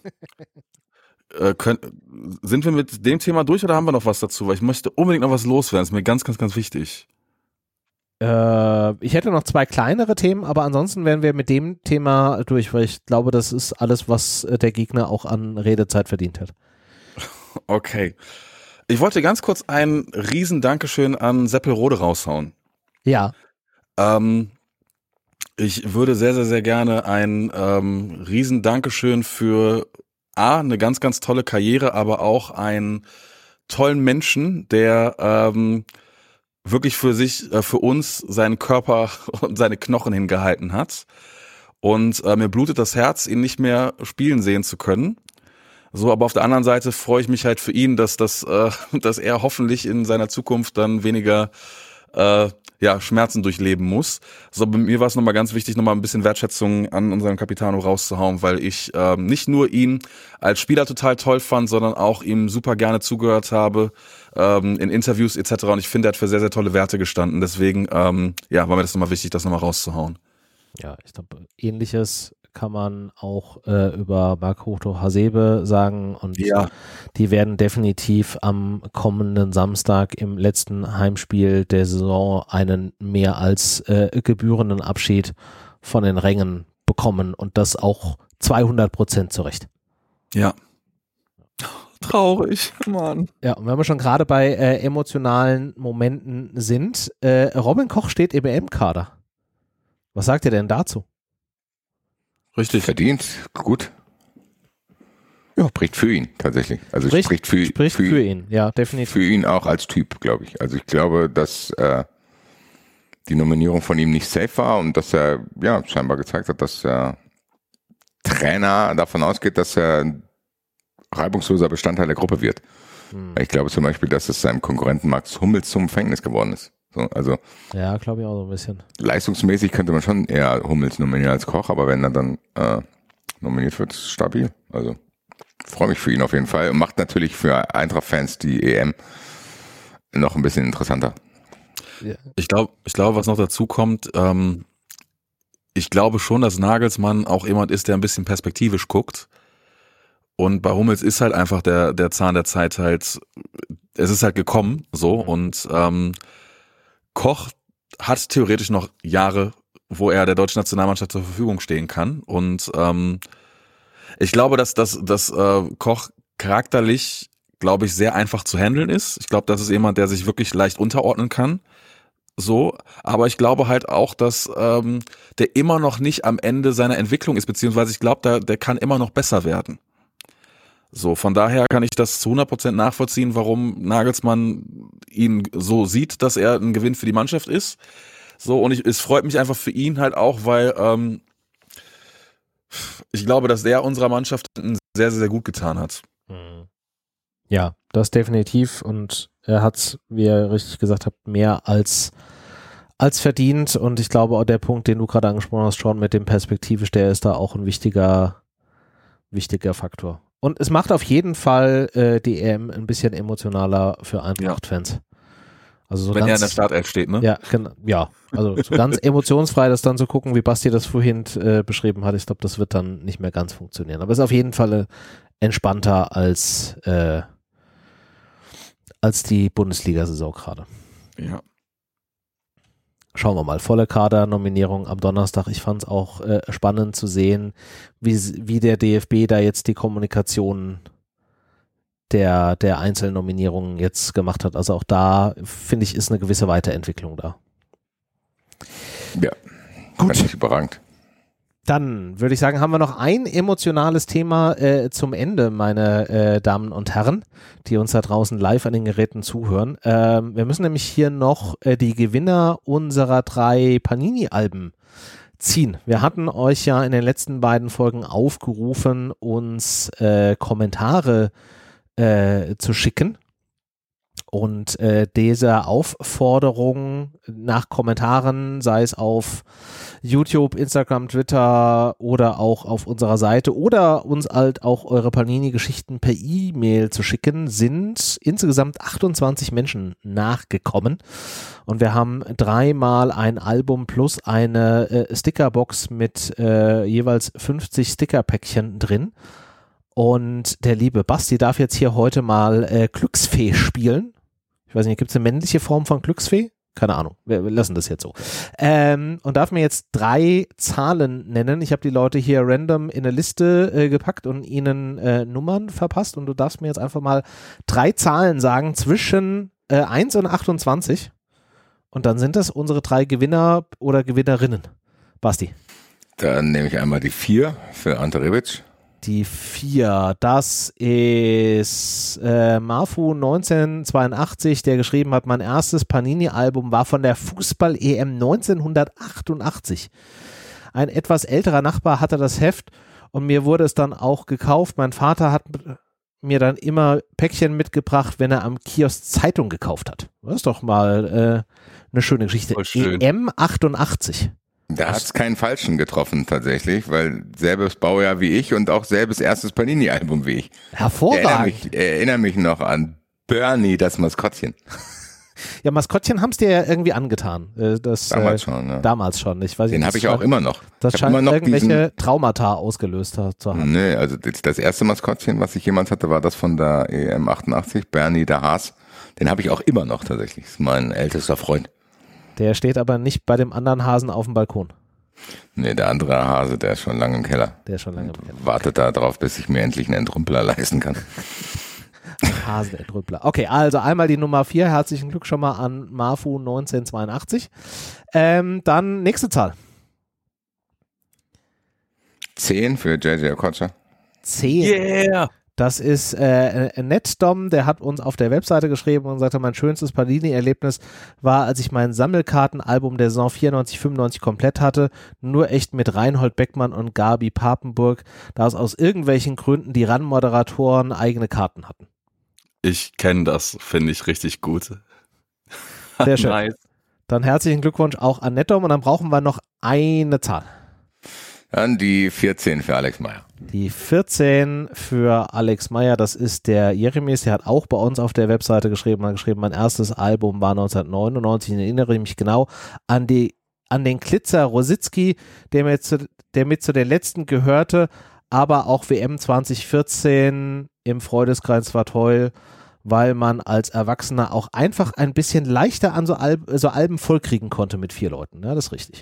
äh, könnt, sind wir mit dem Thema durch oder haben wir noch was dazu? Weil ich möchte unbedingt noch was loswerden. Das ist mir ganz, ganz, ganz wichtig. Äh, ich hätte noch zwei kleinere Themen, aber ansonsten wären wir mit dem Thema durch, weil ich glaube, das ist alles, was äh, der Gegner auch an Redezeit verdient hat. Okay. Ich wollte ganz kurz ein riesen Dankeschön an Seppelrode raushauen. Ja, Ähm, ich würde sehr, sehr, sehr gerne ein ähm, riesen Dankeschön für A, eine ganz, ganz tolle Karriere, aber auch einen tollen Menschen, der ähm, wirklich für sich, äh, für uns seinen Körper und seine Knochen hingehalten hat. Und äh, mir blutet das Herz, ihn nicht mehr spielen sehen zu können. So, aber auf der anderen Seite freue ich mich halt für ihn, dass das, äh, dass er hoffentlich in seiner Zukunft dann weniger äh, ja, Schmerzen durchleben muss. So, bei mir war es nochmal ganz wichtig, nochmal ein bisschen Wertschätzung an unseren Capitano rauszuhauen, weil ich ähm, nicht nur ihn als Spieler total toll fand, sondern auch ihm super gerne zugehört habe ähm, in Interviews et cetera. Und ich finde, er hat für sehr, sehr tolle Werte gestanden. Deswegen, ähm, ja, war mir das nochmal wichtig, das nochmal rauszuhauen. ja, ich glaube, Ähnliches kann man auch äh, über Bakuto Hasebe sagen und Ja. die werden definitiv am kommenden Samstag im letzten Heimspiel der Saison einen mehr als äh, gebührenden Abschied von den Rängen bekommen und das auch zweihundert Prozent zurecht. Ja. Traurig, Mann. Ja, und wenn wir schon gerade bei äh, emotionalen Momenten sind, äh, Robin Koch steht im E M-Kader. Was sagt ihr denn dazu? Richtig. Verdient, gut. Ja, spricht für ihn tatsächlich. Also Spricht, spricht, für, spricht für, für ihn, ja, definitiv. für ihn auch als Typ, glaube ich. Also ich glaube, dass äh, die Nominierung von ihm nicht safe war und dass er ja scheinbar gezeigt hat, dass der Trainer davon ausgeht, dass er ein reibungsloser Bestandteil der Gruppe wird. Hm. Ich glaube zum Beispiel, dass es seinem Konkurrenten Max Hummels zum Verhängnis geworden ist. So, also Ja, glaube ich auch so ein bisschen. leistungsmäßig könnte man schon eher Hummels nominieren als Koch, aber wenn er dann äh, nominiert wird, ist es stabil. Also freue mich für ihn auf jeden Fall und macht natürlich für Eintracht-Fans die E M noch ein bisschen interessanter. Ja. Ich glaube, ich glaube, was noch dazu kommt, ähm, ich glaube schon, dass Nagelsmann auch jemand ist, der ein bisschen perspektivisch guckt. Und bei Hummels ist halt einfach der, der Zahn der Zeit halt, es ist halt gekommen, so. Und ähm, Koch hat theoretisch noch Jahre, wo er der deutschen Nationalmannschaft zur Verfügung stehen kann. Und ähm, ich glaube, dass, dass, dass äh, Koch charakterlich, glaube ich, sehr einfach zu handeln ist. Ich glaube, das ist jemand, der sich wirklich leicht unterordnen kann. So, aber ich glaube halt auch, dass ähm, der immer noch nicht am Ende seiner Entwicklung ist, beziehungsweise ich glaube, der, der kann immer noch besser werden. So, von daher kann ich das zu hundert Prozent nachvollziehen, warum Nagelsmann ihn so sieht, dass er ein Gewinn für die Mannschaft ist. So, und ich, es freut mich einfach für ihn halt auch, weil ähm, ich glaube, dass der unserer Mannschaft sehr, sehr, sehr gut getan hat. Ja, das definitiv und er hat, wie ihr richtig gesagt habt, mehr als als verdient und ich glaube auch der Punkt, den du gerade angesprochen hast, schon mit dem perspektivisch, der ist da auch ein wichtiger wichtiger Faktor. Und es macht auf jeden Fall äh, die E M ein bisschen emotionaler für Eintracht-Fans. Also so Wenn ganz, er in der Startelf steht, ne? Ja, genau, ja, also so ganz emotionsfrei das dann zu gucken, wie Basti das vorhin äh, beschrieben hat. Ich glaube, das wird dann nicht mehr ganz funktionieren. Aber es ist auf jeden Fall äh, entspannter als äh, als die Bundesliga-Saison gerade. Ja. Schauen wir mal, volle Kader-Nominierung am Donnerstag. Ich fand es auch äh, spannend zu sehen, wie, wie der D F B da jetzt die Kommunikation der, der Einzelnominierungen jetzt gemacht hat. Also auch da, finde ich, ist eine gewisse Weiterentwicklung da. Ja, gut. Fand ich überragend. Dann würde ich sagen, haben wir noch ein emotionales Thema äh, zum Ende, meine äh, Damen und Herren, die uns da draußen live an den Geräten zuhören. Ähm, wir müssen nämlich hier noch äh, die Gewinner unserer drei Panini-Alben ziehen. Wir hatten euch ja in den letzten beiden Folgen aufgerufen, uns äh, Kommentare äh, zu schicken. Und äh, dieser Aufforderung nach Kommentaren, sei es auf YouTube, Instagram, Twitter oder auch auf unserer Seite oder uns halt auch eure Panini-Geschichten per E-Mail zu schicken, sind insgesamt achtundzwanzig Menschen nachgekommen. Und wir haben dreimal ein Album plus eine äh, Stickerbox mit äh, jeweils fünfzig Stickerpäckchen drin. Und der liebe Basti darf jetzt hier heute mal äh, Glücksfee spielen. Ich weiß nicht, gibt es eine männliche Form von Glücksfee? Keine Ahnung, wir, wir lassen das jetzt so. Ähm, und darf mir jetzt drei Zahlen nennen. Ich habe die Leute hier random in eine Liste äh, gepackt und ihnen äh, Nummern verpasst. Und du darfst mir jetzt einfach mal drei Zahlen sagen zwischen äh, eins und achtundzwanzig. Und dann sind das unsere drei Gewinner oder Gewinnerinnen. Basti. Dann nehme ich einmal die vier für Ante Rebic. Die vier, das ist äh, Marfu neunzehnhundertzweiundachtzig, der geschrieben hat, mein erstes Panini-Album war von der Fußball-E M neunzehnhundertachtundachtzig. Ein etwas älterer Nachbar hatte das Heft und mir wurde es dann auch gekauft. Mein Vater hat mir dann immer Päckchen mitgebracht, wenn er am Kiosk Zeitung gekauft hat. Das ist doch mal äh, eine schöne Geschichte. E M achtundachtzig. Da hat es keinen Falschen getroffen tatsächlich, weil selbes Baujahr wie ich und auch selbes erstes Panini-Album wie ich. Hervorragend. Ich erinnere mich, erinnere mich noch an Bernie, das Maskottchen. Ja, Maskottchen haben es dir ja irgendwie angetan. Das, damals äh, schon, ja. Damals schon. Ich weiß Den habe ich auch immer noch. Das ich scheint immer noch irgendwelche diesen, Traumata ausgelöst zu haben. Nee, also das, das erste Maskottchen, was ich jemals hatte, war das von der E M achtundachtzig, Bernie der Haas. Den habe ich auch immer noch tatsächlich. Das ist mein ältester Freund. Der steht aber nicht bei dem anderen Hasen auf dem Balkon. Nee, der andere Hase, der ist schon lange im Keller. Der ist schon lange im Keller. Wartet da drauf, bis ich mir endlich einen Entrümpler leisten kann. Hase, der Entrümpler. Okay, also einmal die Nummer vier. Herzlichen Glück schon mal an Marfu neunzehnhundertzweiundachtzig. Ähm, dann nächste Zahl. zehn für J J Okocha. zehn. Yeah! Das ist äh, NetDom, der hat uns auf der Webseite geschrieben und sagte, mein schönstes Panini-Erlebnis war, als ich mein Sammelkartenalbum der Saison vierundneunzig fünfundneunzig komplett hatte, nur echt mit Reinhold Beckmann und Gabi Papenburg, da es aus irgendwelchen Gründen die R A N-Moderatoren eigene Karten hatten. Ich kenne das, finde ich richtig gut. Sehr schön. Nice. Dann herzlichen Glückwunsch auch an NetDom und dann brauchen wir noch eine Zahl. Dann die vierzehn für Alex Meyer. Die vierzehn für Alex Meyer, das ist der Jeremies, der hat auch bei uns auf der Webseite geschrieben, hat geschrieben, mein erstes Album war neunzehnhundertneunundneunzig, ich erinnere mich genau an die, an den Klitzer Rositzky, der mir zu, der mit zu den letzten gehörte, aber auch W M zwanzig vierzehn im Freudeskreis war toll, weil man als Erwachsener auch einfach ein bisschen leichter an so, Alb, so Alben vollkriegen konnte mit vier Leuten, ja, das ist richtig.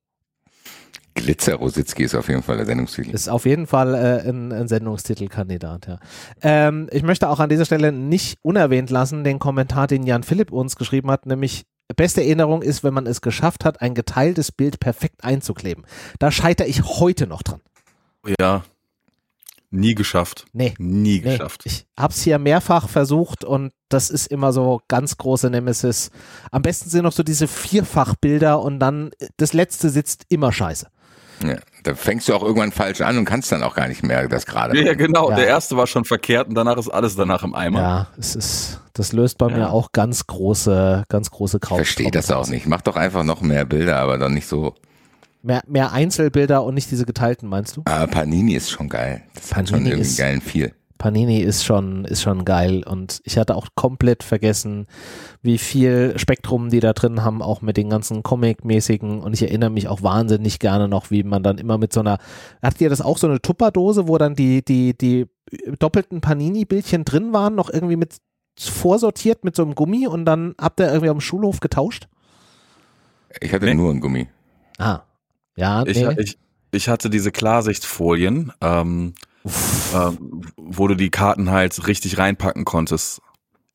Glitzer Rositzky ist auf jeden Fall der Sendungstitel. Ist auf jeden Fall äh, ein, ein Sendungstitelkandidat, ja. Ähm, ich möchte auch an dieser Stelle nicht unerwähnt lassen, den Kommentar, den Jan Philipp uns geschrieben hat, nämlich beste Erinnerung ist, wenn man es geschafft hat, ein geteiltes Bild perfekt einzukleben. Da scheitere ich heute noch dran. Ja, nie geschafft. Nee. Nie nee. geschafft. Ich habe es hier mehrfach versucht und das ist immer so ganz große Nemesis. Am besten sind noch so diese Vierfachbilder und dann das letzte sitzt immer scheiße. Ja, da fängst du auch irgendwann falsch an und kannst dann auch gar nicht mehr das gerade. Ja, genau. Ja. Der erste war schon verkehrt und danach ist alles danach im Eimer. Ja, es ist, das löst bei Ja. mir auch ganz große, ganz große Grau. Ich verstehe das auch nicht. Mach doch einfach noch mehr Bilder, aber dann nicht so. Mehr, mehr Einzelbilder und nicht diese geteilten, meinst du? Aber Panini ist schon geil. Das hat schon Panini irgendwie ist- einen geilen Feel. Panini ist schon, ist schon geil und ich hatte auch komplett vergessen, wie viel Spektrum die da drin haben, auch mit den ganzen Comic-mäßigen und ich erinnere mich auch wahnsinnig gerne noch, wie man dann immer mit so einer, hattet ihr das auch so eine Tupperdose, wo dann die, die, die doppelten Panini-Bildchen drin waren, noch irgendwie mit vorsortiert mit so einem Gummi und dann habt ihr irgendwie am Schulhof getauscht? Ich hatte Nee. nur ein Gummi. Ah, ja, Ich, nee. ich, ich hatte diese Klarsichtfolien, ähm, ähm, wo du die Karten halt richtig reinpacken konntest.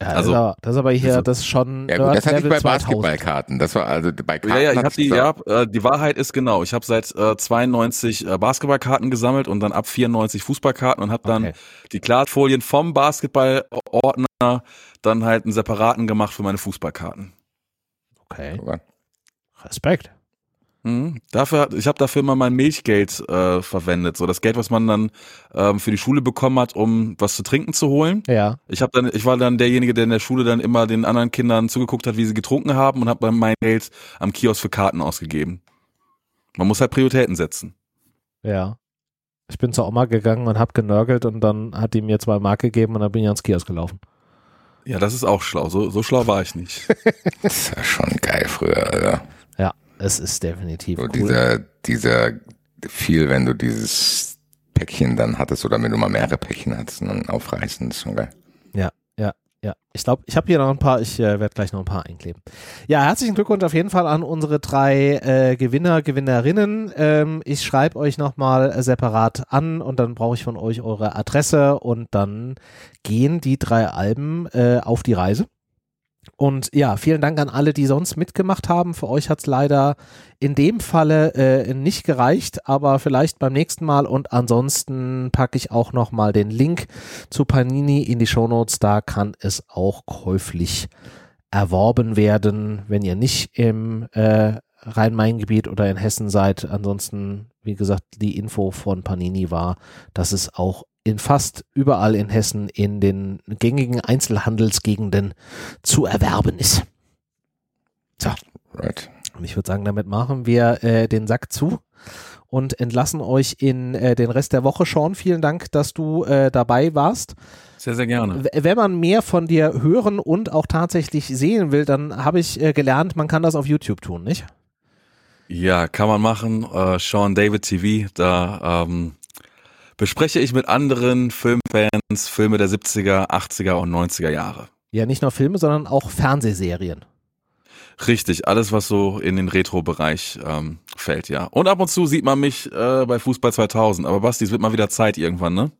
Ja, Also, das, ist aber, das ist aber hier, also- das ist schon Ja gut, das hatte ich Level bei zweitausend. Basketballkarten. Das war also bei Karten. Ja, ja, ich hat's hab die, da- ja, äh, die Wahrheit ist genau. Ich habe seit äh, zweiundneunzig äh, Basketballkarten gesammelt und dann ab vierundneunzig Fußballkarten und habe dann Okay. die Klarfolien vom Basketballordner dann halt einen separaten gemacht für meine Fußballkarten. Okay, sogar. Respekt. Mhm. Dafür, ich habe dafür immer mein Milchgeld äh, verwendet, so das Geld, was man dann ähm, für die Schule bekommen hat, um was zu trinken zu holen. Ja, Ich habe dann, ich war dann derjenige, der in der Schule dann immer den anderen Kindern zugeguckt hat, wie sie getrunken haben und habe dann mein Geld am Kiosk für Karten ausgegeben. Man muss halt Prioritäten setzen. ja. Ich bin zur Oma gegangen und habe genörgelt und dann hat die mir zwei Mark gegeben und dann bin ich ans Kiosk gelaufen. Ja, das ist auch schlau. So, so schlau war ich nicht. Das ist ja schon geil früher, Alter. Ja, es ist definitiv So cool. dieser, dieser viel, wenn du dieses Päckchen dann hattest oder wenn du mal mehrere Päckchen hattest und dann aufreißen, das ist schon geil. Ja, ja, ja. Ich glaube, ich habe hier noch ein paar, ich äh, werde gleich noch ein paar einkleben. Ja, herzlichen Glückwunsch auf jeden Fall an unsere drei äh, Gewinner, Gewinnerinnen. Ähm, ich schreibe euch nochmal äh, separat an und dann brauche ich von euch eure Adresse und dann gehen die drei Alben äh, auf die Reise. Und ja, vielen Dank an alle, die sonst mitgemacht haben. Für euch hat es leider in dem Falle äh, nicht gereicht, aber vielleicht beim nächsten Mal. Und ansonsten packe ich auch nochmal den Link zu Panini in die Shownotes. Da kann es auch käuflich erworben werden, wenn ihr nicht im äh, Rhein-Main-Gebiet oder in Hessen seid. Ansonsten, wie gesagt, die Info von Panini war, dass es auch in fast überall in Hessen in den gängigen Einzelhandelsgegenden zu erwerben ist. So, Right. und ich würde sagen, damit machen wir äh, den Sack zu und entlassen euch in äh, den Rest der Woche. Sean, vielen Dank, dass du äh, dabei warst. Sehr, sehr gerne. W- Wenn man mehr von dir hören und auch tatsächlich sehen will, dann habe ich äh, gelernt, man kann das auf YouTube tun, nicht? Ja, kann man machen. Äh, Sean David T V, da ähm, bespreche ich mit anderen Filmfans Filme der siebziger, achtziger und neunziger Jahre. Ja, nicht nur Filme, sondern auch Fernsehserien. Richtig, alles, was so in den Retro-Bereich ähm, fällt, ja. Und ab und zu sieht man mich äh, bei Fußball zweitausend. Aber Basti, es wird mal wieder Zeit irgendwann, ne?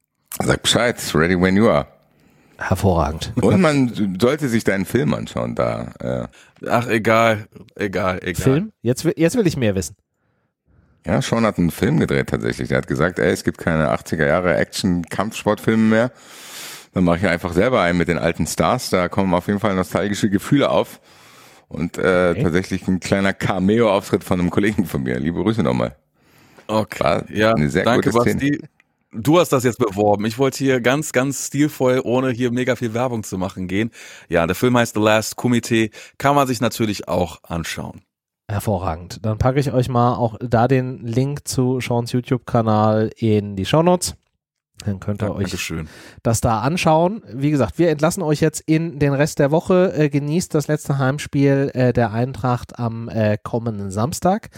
Sag Bescheid, ready when you are. Hervorragend. Und man sollte sich deinen Film anschauen da. Äh, Ach, egal, egal, egal. Film? Jetzt, will- jetzt will ich mehr wissen. ja, Sean hat einen Film gedreht tatsächlich. Der hat gesagt, ey, es gibt keine achtziger Jahre Action-Kampfsportfilme mehr. Dann mache ich einfach selber einen mit den alten Stars. Da kommen auf jeden Fall nostalgische Gefühle auf. Und äh, Okay. tatsächlich ein kleiner Cameo-Auftritt von einem Kollegen von mir. Liebe Grüße nochmal. Okay, War ja, eine sehr danke, gute Szene. Basti. Du hast das jetzt beworben. Ich wollte hier ganz, ganz stilvoll, ohne hier mega viel Werbung zu machen, gehen. Ja, der Film heißt The Last Committee. Kann man sich natürlich auch anschauen. Hervorragend. Dann packe ich euch mal auch da den Link zu Seans YouTube-Kanal in die Shownotes. Dann könnt ihr Ja, euch Dankeschön. das da anschauen. Wie gesagt, wir entlassen euch jetzt in den Rest der Woche. Äh, genießt das letzte Heimspiel äh, der Eintracht am äh, kommenden Samstag.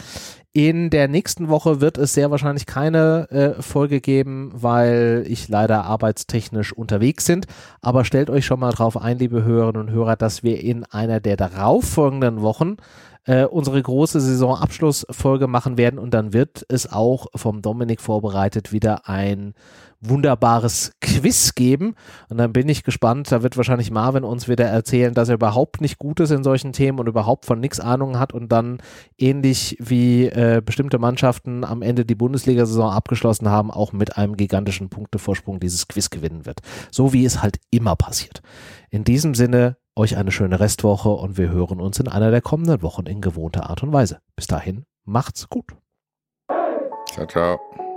In der nächsten Woche wird es sehr wahrscheinlich keine äh, Folge geben, weil ich leider arbeitstechnisch unterwegs bin. Aber stellt euch schon mal drauf ein, liebe Hörerinnen und Hörer, dass wir in einer der darauffolgenden Wochen äh, unsere große Saisonabschlussfolge machen werden und dann wird es auch vom Dominik vorbereitet wieder ein wunderbares Quiz geben und dann bin ich gespannt, da wird wahrscheinlich Marvin uns wieder erzählen, dass er überhaupt nicht gut ist in solchen Themen und überhaupt von nichts Ahnung hat und dann ähnlich wie äh, bestimmte Mannschaften am Ende die Bundesliga-Saison abgeschlossen haben, auch mit einem gigantischen Punktevorsprung dieses Quiz gewinnen wird. So wie es halt immer passiert. In diesem Sinne, euch eine schöne Restwoche und wir hören uns in einer der kommenden Wochen in gewohnter Art und Weise. Bis dahin, macht's gut. Ciao, ciao.